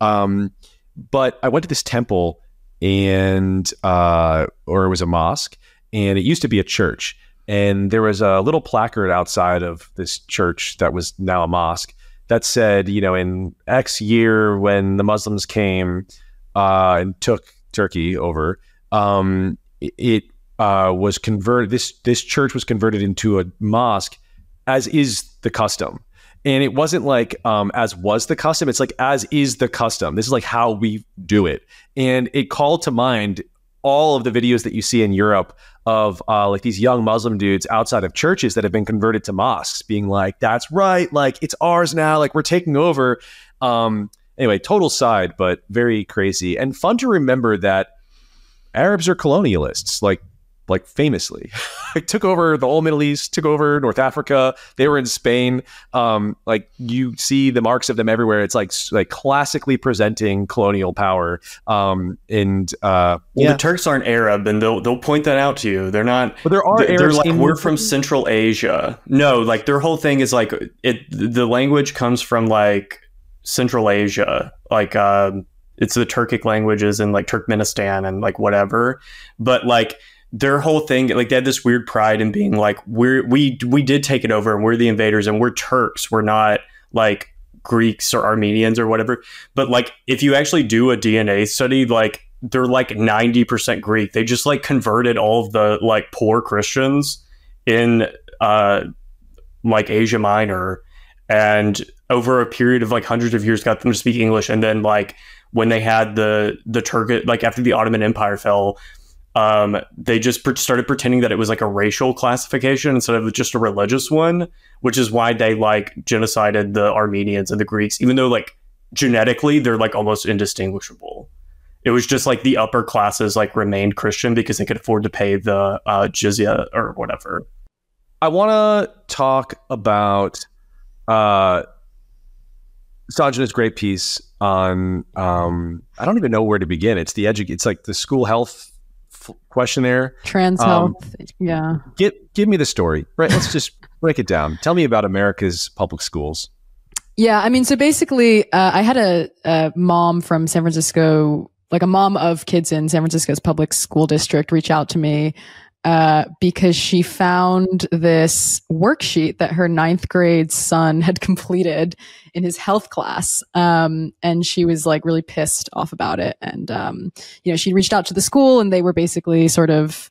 But I went to this temple and or it was a mosque, and it used to be a church. And there was a little placard outside of this church that was now a mosque that said, in X year when the Muslims came and took Turkey over, it was converted. This church was converted into a mosque, as is the custom. And it wasn't like as was the custom. It's like as is the custom. This is like how we do it. And it called to mind all of the videos that you see in Europe of like these young Muslim dudes outside of churches that have been converted to mosques, being like, "That's right, like it's ours now, like we're taking over." Anyway, total side, but very crazy and fun to remember that Arabs are colonialists, like famously. Like took over the whole Middle East, took over North Africa. They were in Spain. Like you see the marks of them everywhere. It's like classically presenting colonial power. The Turks aren't Arab, and they'll point that out to you. They're not. But there are Arabs. They're like, we're from Central Asia. No, like their whole thing is like the language comes from like Central Asia, like it's the Turkic languages in like Turkmenistan and like whatever. But like their whole thing, like they had this weird pride in being like, we did take it over and we're the invaders and we're Turks. We're not like Greeks or Armenians or whatever. But like if you actually do a DNA study, like they're like 90% Greek. They just like converted all of the like poor Christians in like Asia Minor, and over a period of like hundreds of years got them to speak English. And then like when they had the Turkish, like after the Ottoman Empire fell, they just started pretending that it was like a racial classification instead of just a religious one, which is why they like genocided the Armenians and the Greeks, even though like genetically they're like almost indistinguishable. It was just like the upper classes like remained Christian because they could afford to pay the jizya or whatever. I want to talk about Sanjana's great piece on I don't even know where to begin. It's it's like the school health questionnaire, trans health. Yeah, give me the story, right? Let's just break it down. Tell me about America's public schools. Yeah, I mean, so basically I had a mom from San Francisco, like a mom of kids in San Francisco's public school district, reach out to me because she found this worksheet that her 9th grade son had completed in his health class. And she was like really pissed off about it. And, she reached out to the school and they were basically sort of,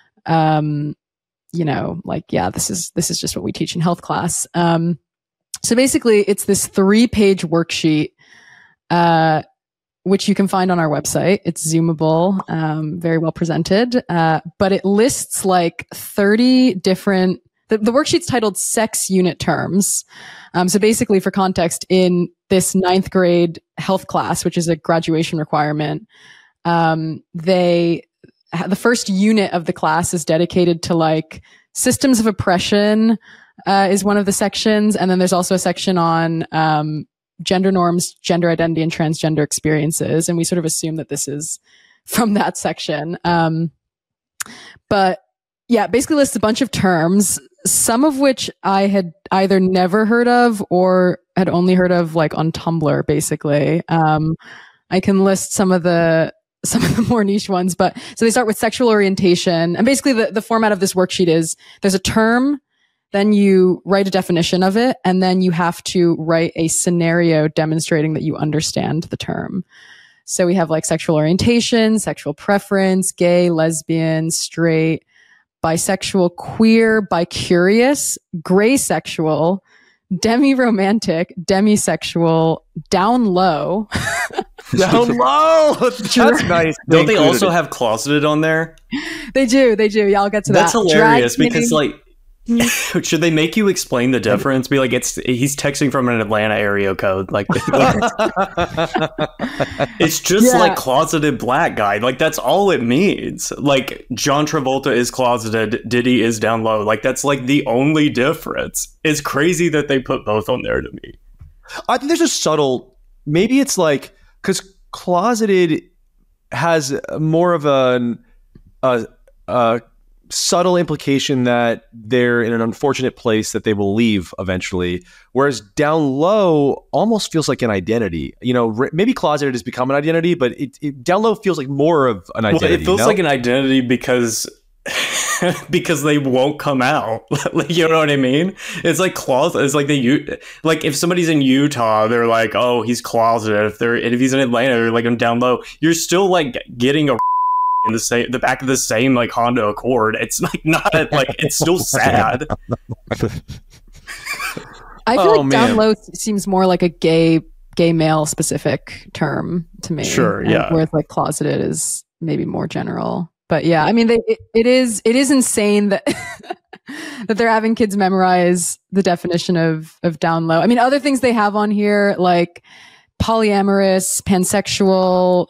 like, yeah, this is just what we teach in health class. So basically it's this 3-page worksheet, which you can find on our website. It's Zoomable, very well presented. But it lists like 30 different, the worksheet's titled Sex Unit Terms. So basically for context, in this 9th grade health class, which is a graduation requirement, the first unit of the class is dedicated to like systems of oppression, is one of the sections. And then there's also a section on, gender norms, gender identity, and transgender experiences. And we sort of assume that this is from that section. But yeah, basically lists a bunch of terms, some of which I had either never heard of or had only heard of like on Tumblr, basically. I can list some of the more niche ones, but so they start with sexual orientation. And basically the format of this worksheet is there's a term, then you write a definition of it, and then you have to write a scenario demonstrating that you understand the term. So we have like sexual orientation, sexual preference, gay, lesbian, straight, bisexual, queer, bicurious, gray sexual, demi-romantic, demisexual, down low. Down low! That's nice. Don't they also have closeted on there? They do. Yeah, I'll get to that. That's hilarious because like, should they make you explain the difference? Be like, he's texting from an Atlanta area code. Like, it's just like closeted black guy. Like, that's all it means. Like, John Travolta is closeted, Diddy is down low. Like, that's like the only difference. It's crazy that they put both on there to me. I think there's a subtle, maybe it's like, because closeted has more of a subtle implication that they're in an unfortunate place that they will leave eventually. Whereas down low almost feels like an identity. You know, maybe closeted has become an identity, but it down low feels like more of an identity. Well, it feels like an identity because because they won't come out. Like, you know what I mean? It's like closet. It's like like if somebody's in Utah, they're like, oh, he's closeted. If he's in Atlanta, they're like, I'm down low. You're still like getting a in the back of the same like Honda Accord. It's like not like it's still sad. I feel like down low seems more like a gay male specific term to me. Sure, yeah. Whereas like closeted is maybe more general. But yeah, I mean, it is insane that that they're having kids memorize the definition of down low. I mean, other things they have on here like polyamorous, pansexual,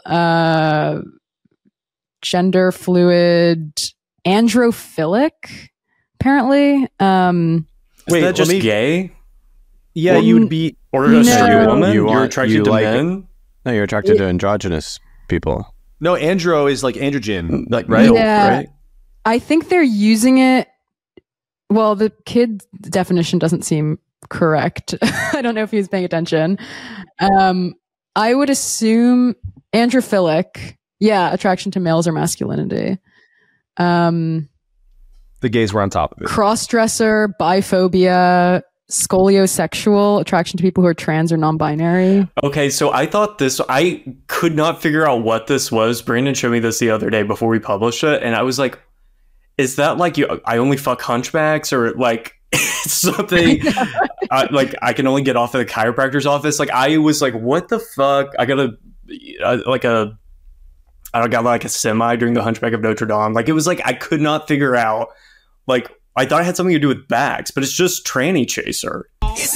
gender fluid, androphilic, apparently. Is that just gay? Yeah, you would be, or a straight woman. You're attracted to like, men. No, you're attracted to androgynous people. No, andro is like androgen, like right? Yeah, right? I think they're using it. Well, the kid definition doesn't seem correct. I don't know if he was paying attention. I would assume androphilic. Yeah, attraction to males or masculinity. The gays were on top of it. Cross-dresser, biphobia, scoliosexual, attraction to people who are trans or non-binary. Okay, so I could not figure out what this was. Brandon showed me this the other day before we published it, and I was like, is that like I only fuck hunchbacks, or like something like I can only get off at the chiropractor's office? Like I was like, what the fuck? I got a semi during the Hunchback of Notre Dame. Like it was like I could not figure out. Like I thought it had something to do with backs, but it's just tranny chaser.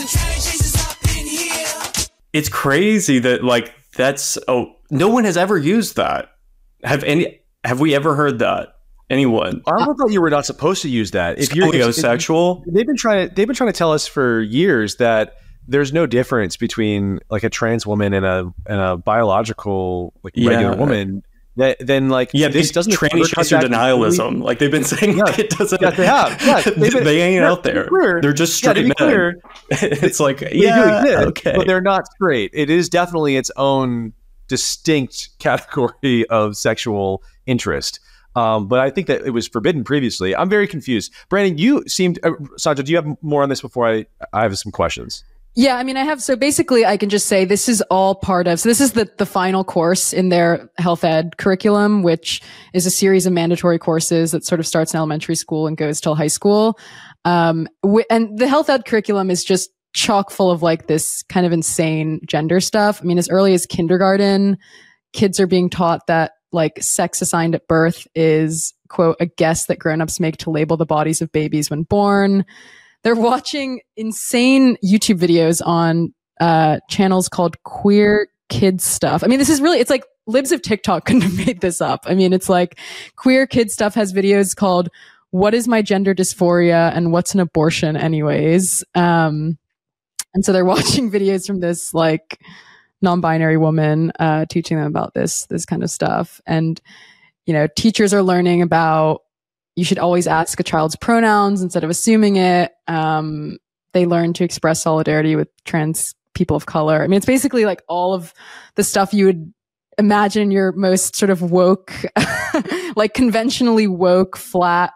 It's crazy that like that's no one has ever used that. Have we ever heard that? Anyone? I thought you were not supposed to use that. If you're scoliosexual, they've been trying to tell us for years that there's no difference between like a trans woman and a biological like regular woman. Then like this doesn't tranny chaser denialism. Like they've been saying like it doesn't. Yes, they have. Yes, they ain't out there. They're just straight men. Clear, it's like okay, but they're not straight. It is definitely its own distinct category of sexual interest. But I think that it was forbidden previously. I'm very confused. Brandon, you seemed Sandra, do you have more on this before I have some questions? Yeah, I mean, I have. So basically, I can just say this is all part of. So this is the final course in their health ed curriculum, which is a series of mandatory courses that sort of starts in elementary school and goes till high school. And the health ed curriculum is just chock full of like this kind of insane gender stuff. I mean, as early as kindergarten, kids are being taught that like sex assigned at birth is, quote, a guess that grown-ups make to label the bodies of babies when born. They're watching insane YouTube videos on channels called Queer Kid Stuff. I mean, this is really, it's like libs of TikTok couldn't have made this up. I mean, it's like Queer Kid Stuff has videos called What is My Gender Dysphoria and What's an Abortion Anyways? And so they're watching videos from this like non-binary woman teaching them about this kind of stuff. And, you know, teachers are learning about you should always ask a child's pronouns instead of assuming it. They learn to express solidarity with trans people of color. I mean, it's basically like all of the stuff you would imagine your most sort of woke, like conventionally woke, flat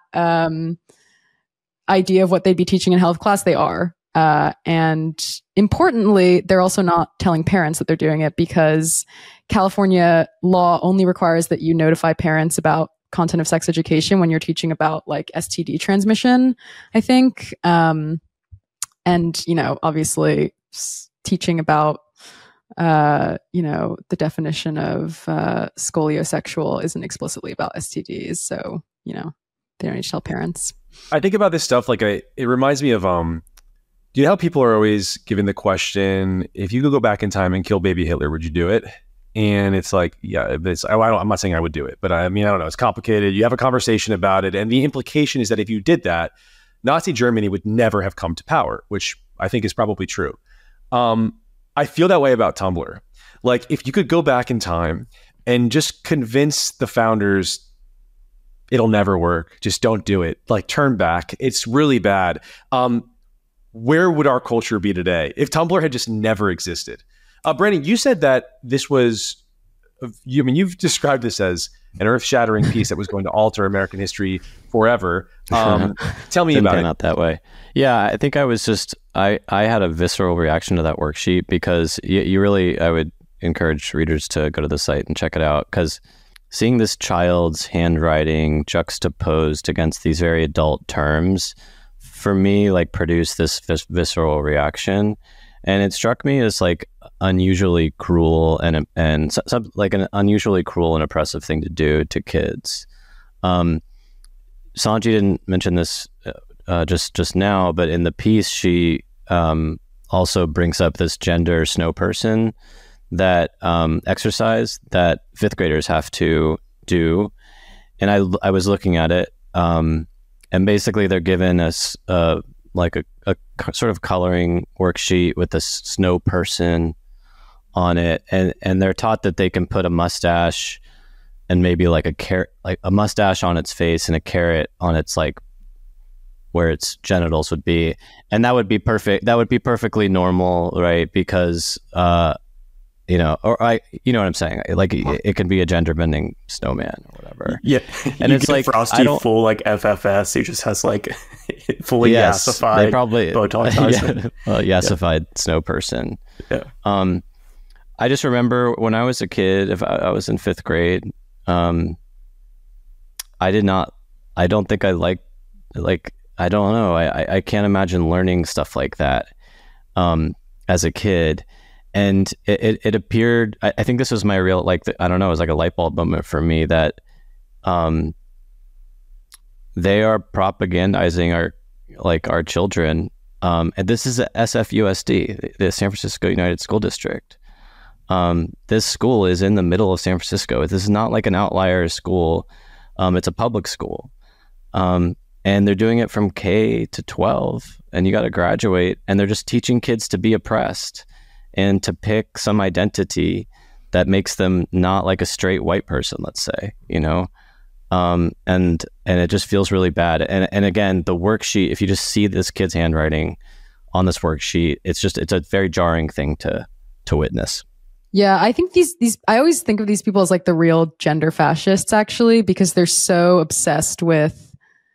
idea of what they'd be teaching in health class. They are. And importantly, they're also not telling parents that they're doing it because California law only requires that you notify parents about content of sex education when you're teaching about like STD transmission, I think. And, you know, obviously teaching about, you know, the definition of scoliosexual isn't explicitly about STDs. So, you know, they don't need to tell parents. I think about this stuff like it reminds me of, do you know how people are always given the question, if you could go back in time and kill baby Hitler, would you do it? And it's like, yeah, I'm not saying I would do it, but I mean, I don't know. It's complicated. You have a conversation about it. And the implication is that if you did that, Nazi Germany would never have come to power, which I think is probably true. I feel that way about Tumblr. Like if you could go back in time and just convince the founders it'll never work. Just don't do it. Like, turn back. It's really bad. Where would our culture be today if Tumblr had just never existed? Brandon, you said that this was, you've described this as an earth-shattering piece that was going to alter American history forever. Tell me about it. Not that way. Yeah, I think I was just, I had a visceral reaction to that worksheet because you really, I would encourage readers to go to the site and check it out, because seeing this child's handwriting juxtaposed against these very adult terms, for me, like, produced this visceral reaction. And it struck me as like unusually cruel and like an unusually cruel and oppressive thing to do to kids. Sanji didn't mention this just now, but in the piece, she also brings up this gender snow person that exercise that fifth graders have to do. And I was looking at it, and basically they're given us like a sort of coloring worksheet with a snow person on it, and they're taught that they can put a mustache and maybe like a carrot, like a mustache on its face and a carrot on its, like, where its genitals would be, and that would be perfect. That would be perfectly normal, right? Because you know what I'm saying? Like, it can be a gender bending snowman or whatever. Yeah, and it's like Frosty full like FFS. He just has like fully yassified. They probably Botox. Yassified snow person. Yeah. I just remember when I was a kid, if I was in fifth grade, I don't think I liked, like, I don't know. I can't imagine learning stuff like that as a kid. And it appeared, I think this was my real, like, I don't know, it was like a light bulb moment for me that they are propagandizing our children. And this is SFUSD, the San Francisco United School District. This school is in the middle of San Francisco. This is not like an outlier school. It's a public school. And they're doing it from K to 12, and you got to graduate, and they're just teaching kids to be oppressed and to pick some identity that makes them not like a straight white person, let's say, you know? And it just feels really bad. And again, the worksheet, if you just see this kid's handwriting on this worksheet, it's a very jarring thing to witness. Yeah, I think these I always think of these people as like the real gender fascists, actually, because they're so obsessed with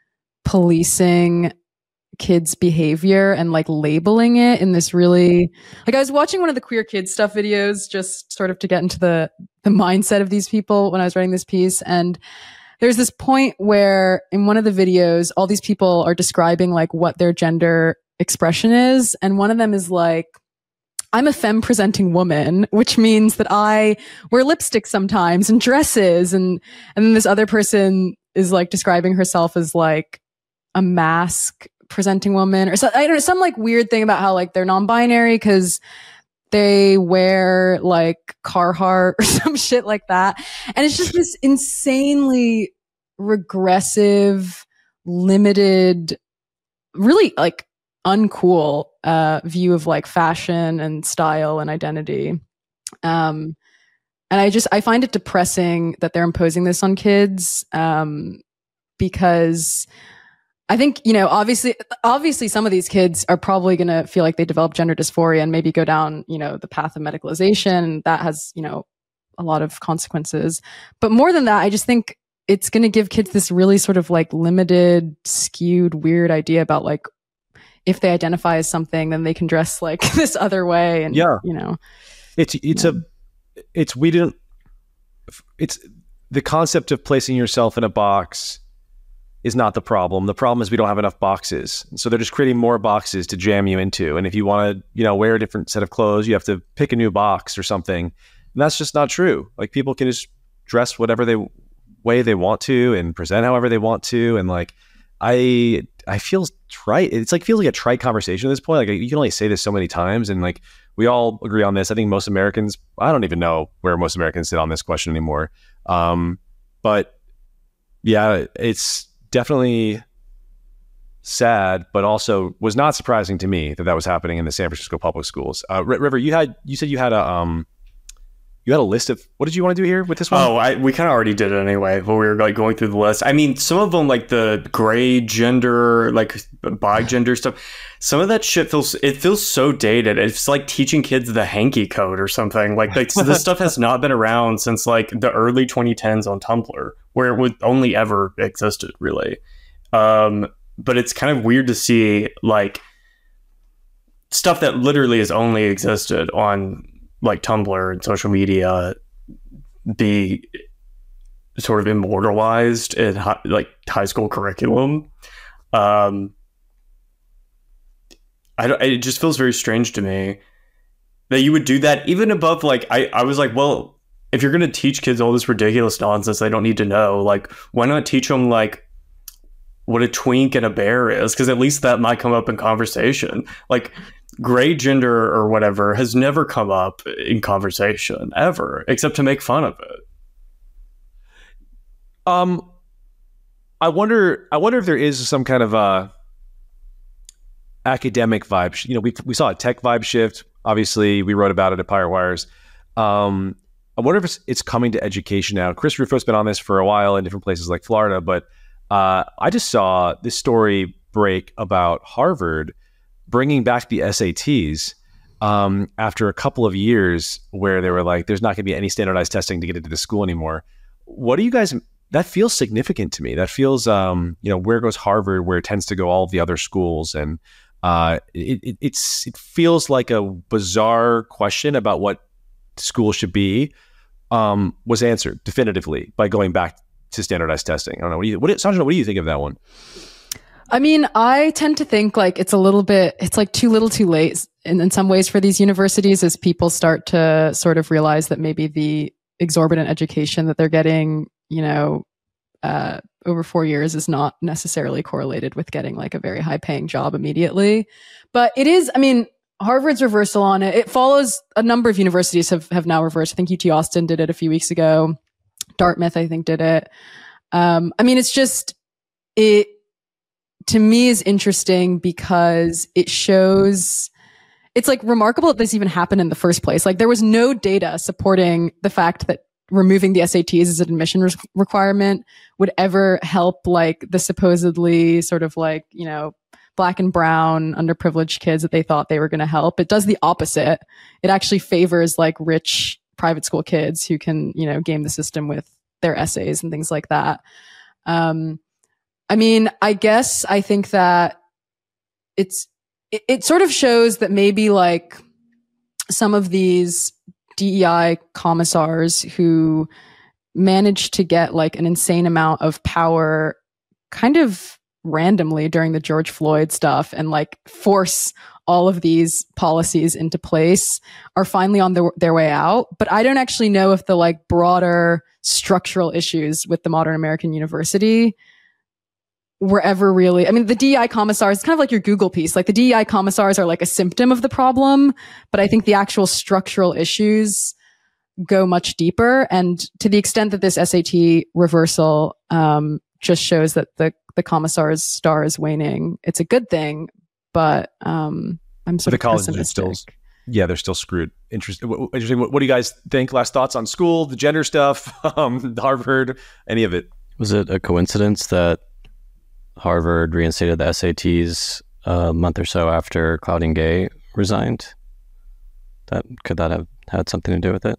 policing kids' behavior and like labeling it in this really, like, I was watching one of the queer kids stuff videos just sort of to get into the mindset of these people when I was writing this piece. And there's this point where in one of the videos, all these people are describing like what their gender expression is. And one of them is like, I'm a femme presenting woman, which means that I wear lipstick sometimes and dresses. And then this other person is like describing herself as like a mask presenting woman, or so, I don't know, some like weird thing about how like they're non-binary because they wear like Carhartt or some shit like that. And it's just this insanely regressive, limited, really like uncool view of like fashion and style and identity. And I find it depressing that they're imposing this on kids, because I think, you know, obviously some of these kids are probably going to feel like they develop gender dysphoria and maybe go down, you know, the path of medicalization. That has, you know, a lot of consequences. But more than that, I just think it's going to give kids this really sort of like limited, skewed, weird idea about like, if they identify as something, then they can dress like this other way. And, you know, it's the concept of placing yourself in a box is not the problem. The problem is we don't have enough boxes. So they're just creating more boxes to jam you into. And if you want to, you know, wear a different set of clothes, you have to pick a new box or something. And that's just not true. Like, people can just dress whatever way they want to and present however they want to. And like, I feel trite. It's like, feels like a trite conversation at this point. Like, you can only say this so many times, and like, we all agree on this. I think most Americans, I don't even know where most Americans sit on this question anymore. But yeah, it's definitely sad, but also was not surprising to me that was happening in the San Francisco public schools. River, you said you had you had a list of what did you want to do here with this one? We kind of already did it anyway, but we were like going through the list. I mean, some of them like the gray gender, like bi gender stuff. Some of that shit feels so dated. It's like teaching kids the hanky code or something. Like this stuff has not been around since like the early 2010s on Tumblr, where it would only ever existed really. But it's kind of weird to see like stuff that literally has only existed on like Tumblr and social media be sort of immortalized in high school curriculum. It just feels very strange to me that you would do that even above like, I was like, well, if you're going to teach kids all this ridiculous nonsense they don't need to know, like why not teach them like what a twink and a bear is? Because at least that might come up in conversation. Like gray gender or whatever has never come up in conversation ever, except to make fun of it. I wonder if there is some kind of academic vibe. You know, we saw a tech vibe shift. Obviously, we wrote about it at Pirate Wires. I wonder if it's coming to education now. Chris Rufo's been on this for a while in different places like Florida, but I just saw this story break about Harvard bringing back the SATs after a couple of years where they were like, there's not going to be any standardized testing to get into the school anymore. What do you guys, that feels significant to me. That feels, where goes Harvard, where it tends to go all of the other schools. And it feels like a bizarre question about what school should be was answered definitively by going back to standardized testing. I don't know. Sanjana, what do you think of that one? I mean, I tend to think like it's like too little too late in some ways for these universities as people start to sort of realize that maybe the exorbitant education that they're getting, over 4 years is not necessarily correlated with getting like a very high paying job immediately. But it is, I mean, Harvard's reversal on it follows a number of universities have now reversed. I think UT Austin did it a few weeks ago. Dartmouth, I think, did it. I mean, it's just, it to me is interesting because it shows, it's like remarkable that this even happened in the first place. Like there was no data supporting the fact that removing the SATs as an admission requirement would ever help like the supposedly sort of like, Black and brown underprivileged kids that they thought they were going to help. It does the opposite. It actually favors like rich private school kids who can, game the system with their essays and things like that. I mean, I guess I think that it sort of shows that maybe like some of these DEI commissars who managed to get like an insane amount of power kind of randomly during the George Floyd stuff and like force all of these policies into place are finally on their way out. But I don't actually know if the like broader structural issues with the modern American university were ever really, I mean, the DEI commissars, it's kind of like your Google piece. Like the DEI commissars are like a symptom of the problem, but I think the actual structural issues go much deeper. And to the extent that this SAT reversal just shows that the commissar's star is waning, it's a good thing. But I'm sort of pessimistic. They're still screwed. Interesting. What do you guys think? Last thoughts on school, the gender stuff, Harvard, any of it? Was it a coincidence that Harvard reinstated the SATs a month or so after Claudine Gay resigned? Could that have had something to do with it?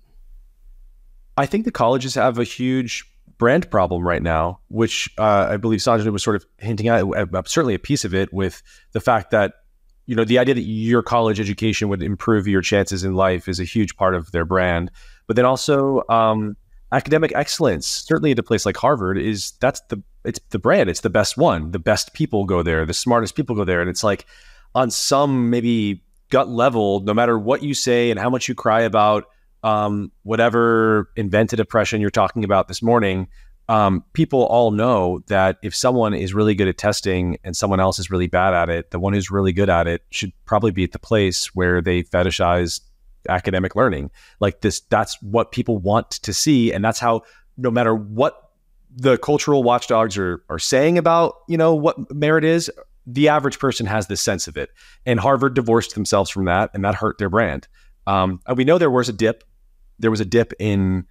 I think the colleges have a huge brand problem right now, which I believe Sanjana was sort of hinting at, certainly a piece of it, with the fact that, the idea that your college education would improve your chances in life is a huge part of their brand. But then also academic excellence, certainly at a place like Harvard, it's the brand. It's the best one. The best people go there. The smartest people go there. And it's like on some maybe gut level, no matter what you say and how much you cry about whatever invented oppression you're talking about this morning, people all know that if someone is really good at testing and someone else is really bad at it, the one who's really good at it should probably be at the place where they fetishize academic learning. Like this, that's what people want to see. And that's how, no matter what the cultural watchdogs are saying about, what merit is, the average person has this sense of it. And Harvard divorced themselves from that, and that hurt their brand. And we know there was a dip there was a dip in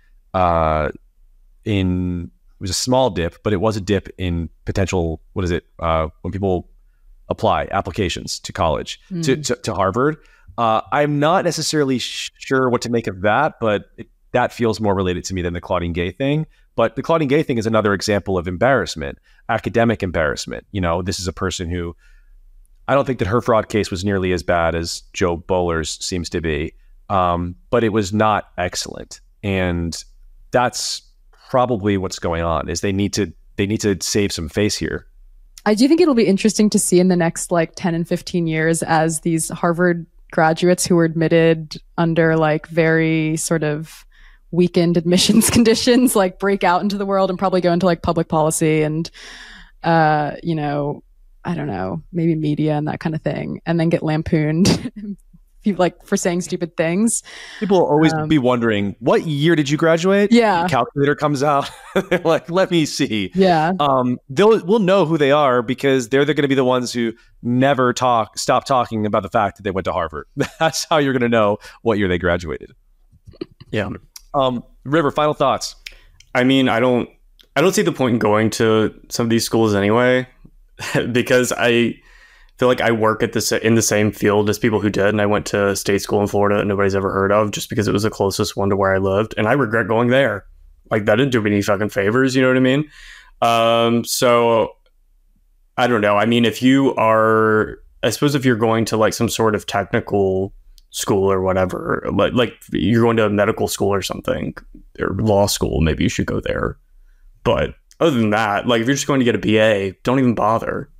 it was a small dip, but it was a dip in potential, when people apply applications to college, to Harvard. I'm not necessarily sure what to make of that, but that feels more related to me than the Claudine Gay thing. But the Claudine Gay thing is another example of embarrassment, academic embarrassment. This is a person who, I don't think that her fraud case was nearly as bad as Joe Bowler's seems to be, but it was not excellent. And that's probably what's going on, is they need to save some face here. I do think it'll be interesting to see in the next 10 and 15 years as these Harvard graduates who were admitted under very sort of weakened admissions conditions break out into the world and probably go into public policy and I don't know, maybe media and that kind of thing, and then get lampooned for saying stupid things. People will always be wondering, what year did you graduate? Yeah. The calculator comes out. They're like, let me see. Yeah. We'll know who they are because they're going to be the ones who never stop talking about the fact that they went to Harvard. That's how you're going to know what year they graduated. Yeah. River, final thoughts. I mean, I don't see the point in going to some of these schools anyway, because I feel like I work in the same field as people who did, and I went to state school in Florida that nobody's ever heard of just because it was the closest one to where I lived, and I regret going there. That didn't do me any fucking favors, you know what I mean? So I don't know. I mean, I suppose if you're going to some sort of technical school or whatever, like you're going to medical school or something, or law school, maybe you should go there. But other than that, if you're just going to get a BA, don't even bother.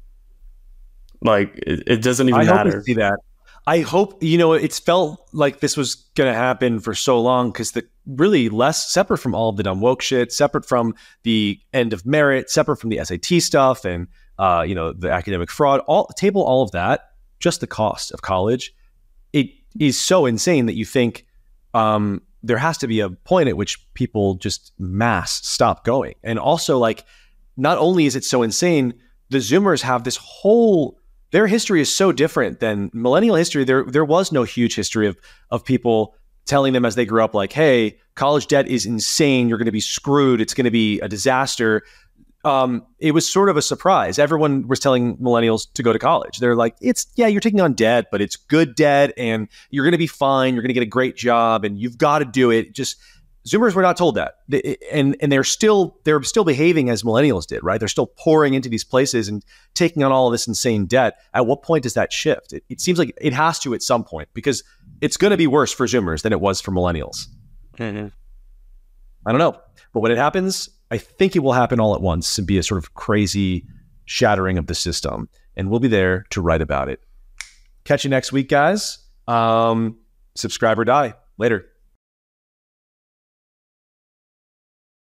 It doesn't even matter. I hope we see that. I hope, it's felt like this was going to happen for so long because really less separate from all of the dumb woke shit, separate from the end of merit, separate from the SAT stuff and, the academic fraud, all of that, just the cost of college. It is so insane that you think there has to be a point at which people just mass stop going. And also, not only is it so insane, the Zoomers have this whole... Their history is so different than millennial history. There was no huge history of people telling them as they grew up, hey, college debt is insane. You're going to be screwed. It's going to be a disaster. It was sort of a surprise. Everyone was telling millennials to go to college. They're like, you're taking on debt, but it's good debt and you're going to be fine. You're going to get a great job and you've got to do it. Just Zoomers were not told that. And they're still behaving as millennials did, right? They're still pouring into these places and taking on all of this insane debt. At what point does that shift? It seems like it has to at some point because it's going to be worse for Zoomers than it was for millennials. Mm-hmm. I don't know. But when it happens, I think it will happen all at once and be a sort of crazy shattering of the system. And we'll be there to write about it. Catch you next week, guys. Subscribe or die. Later.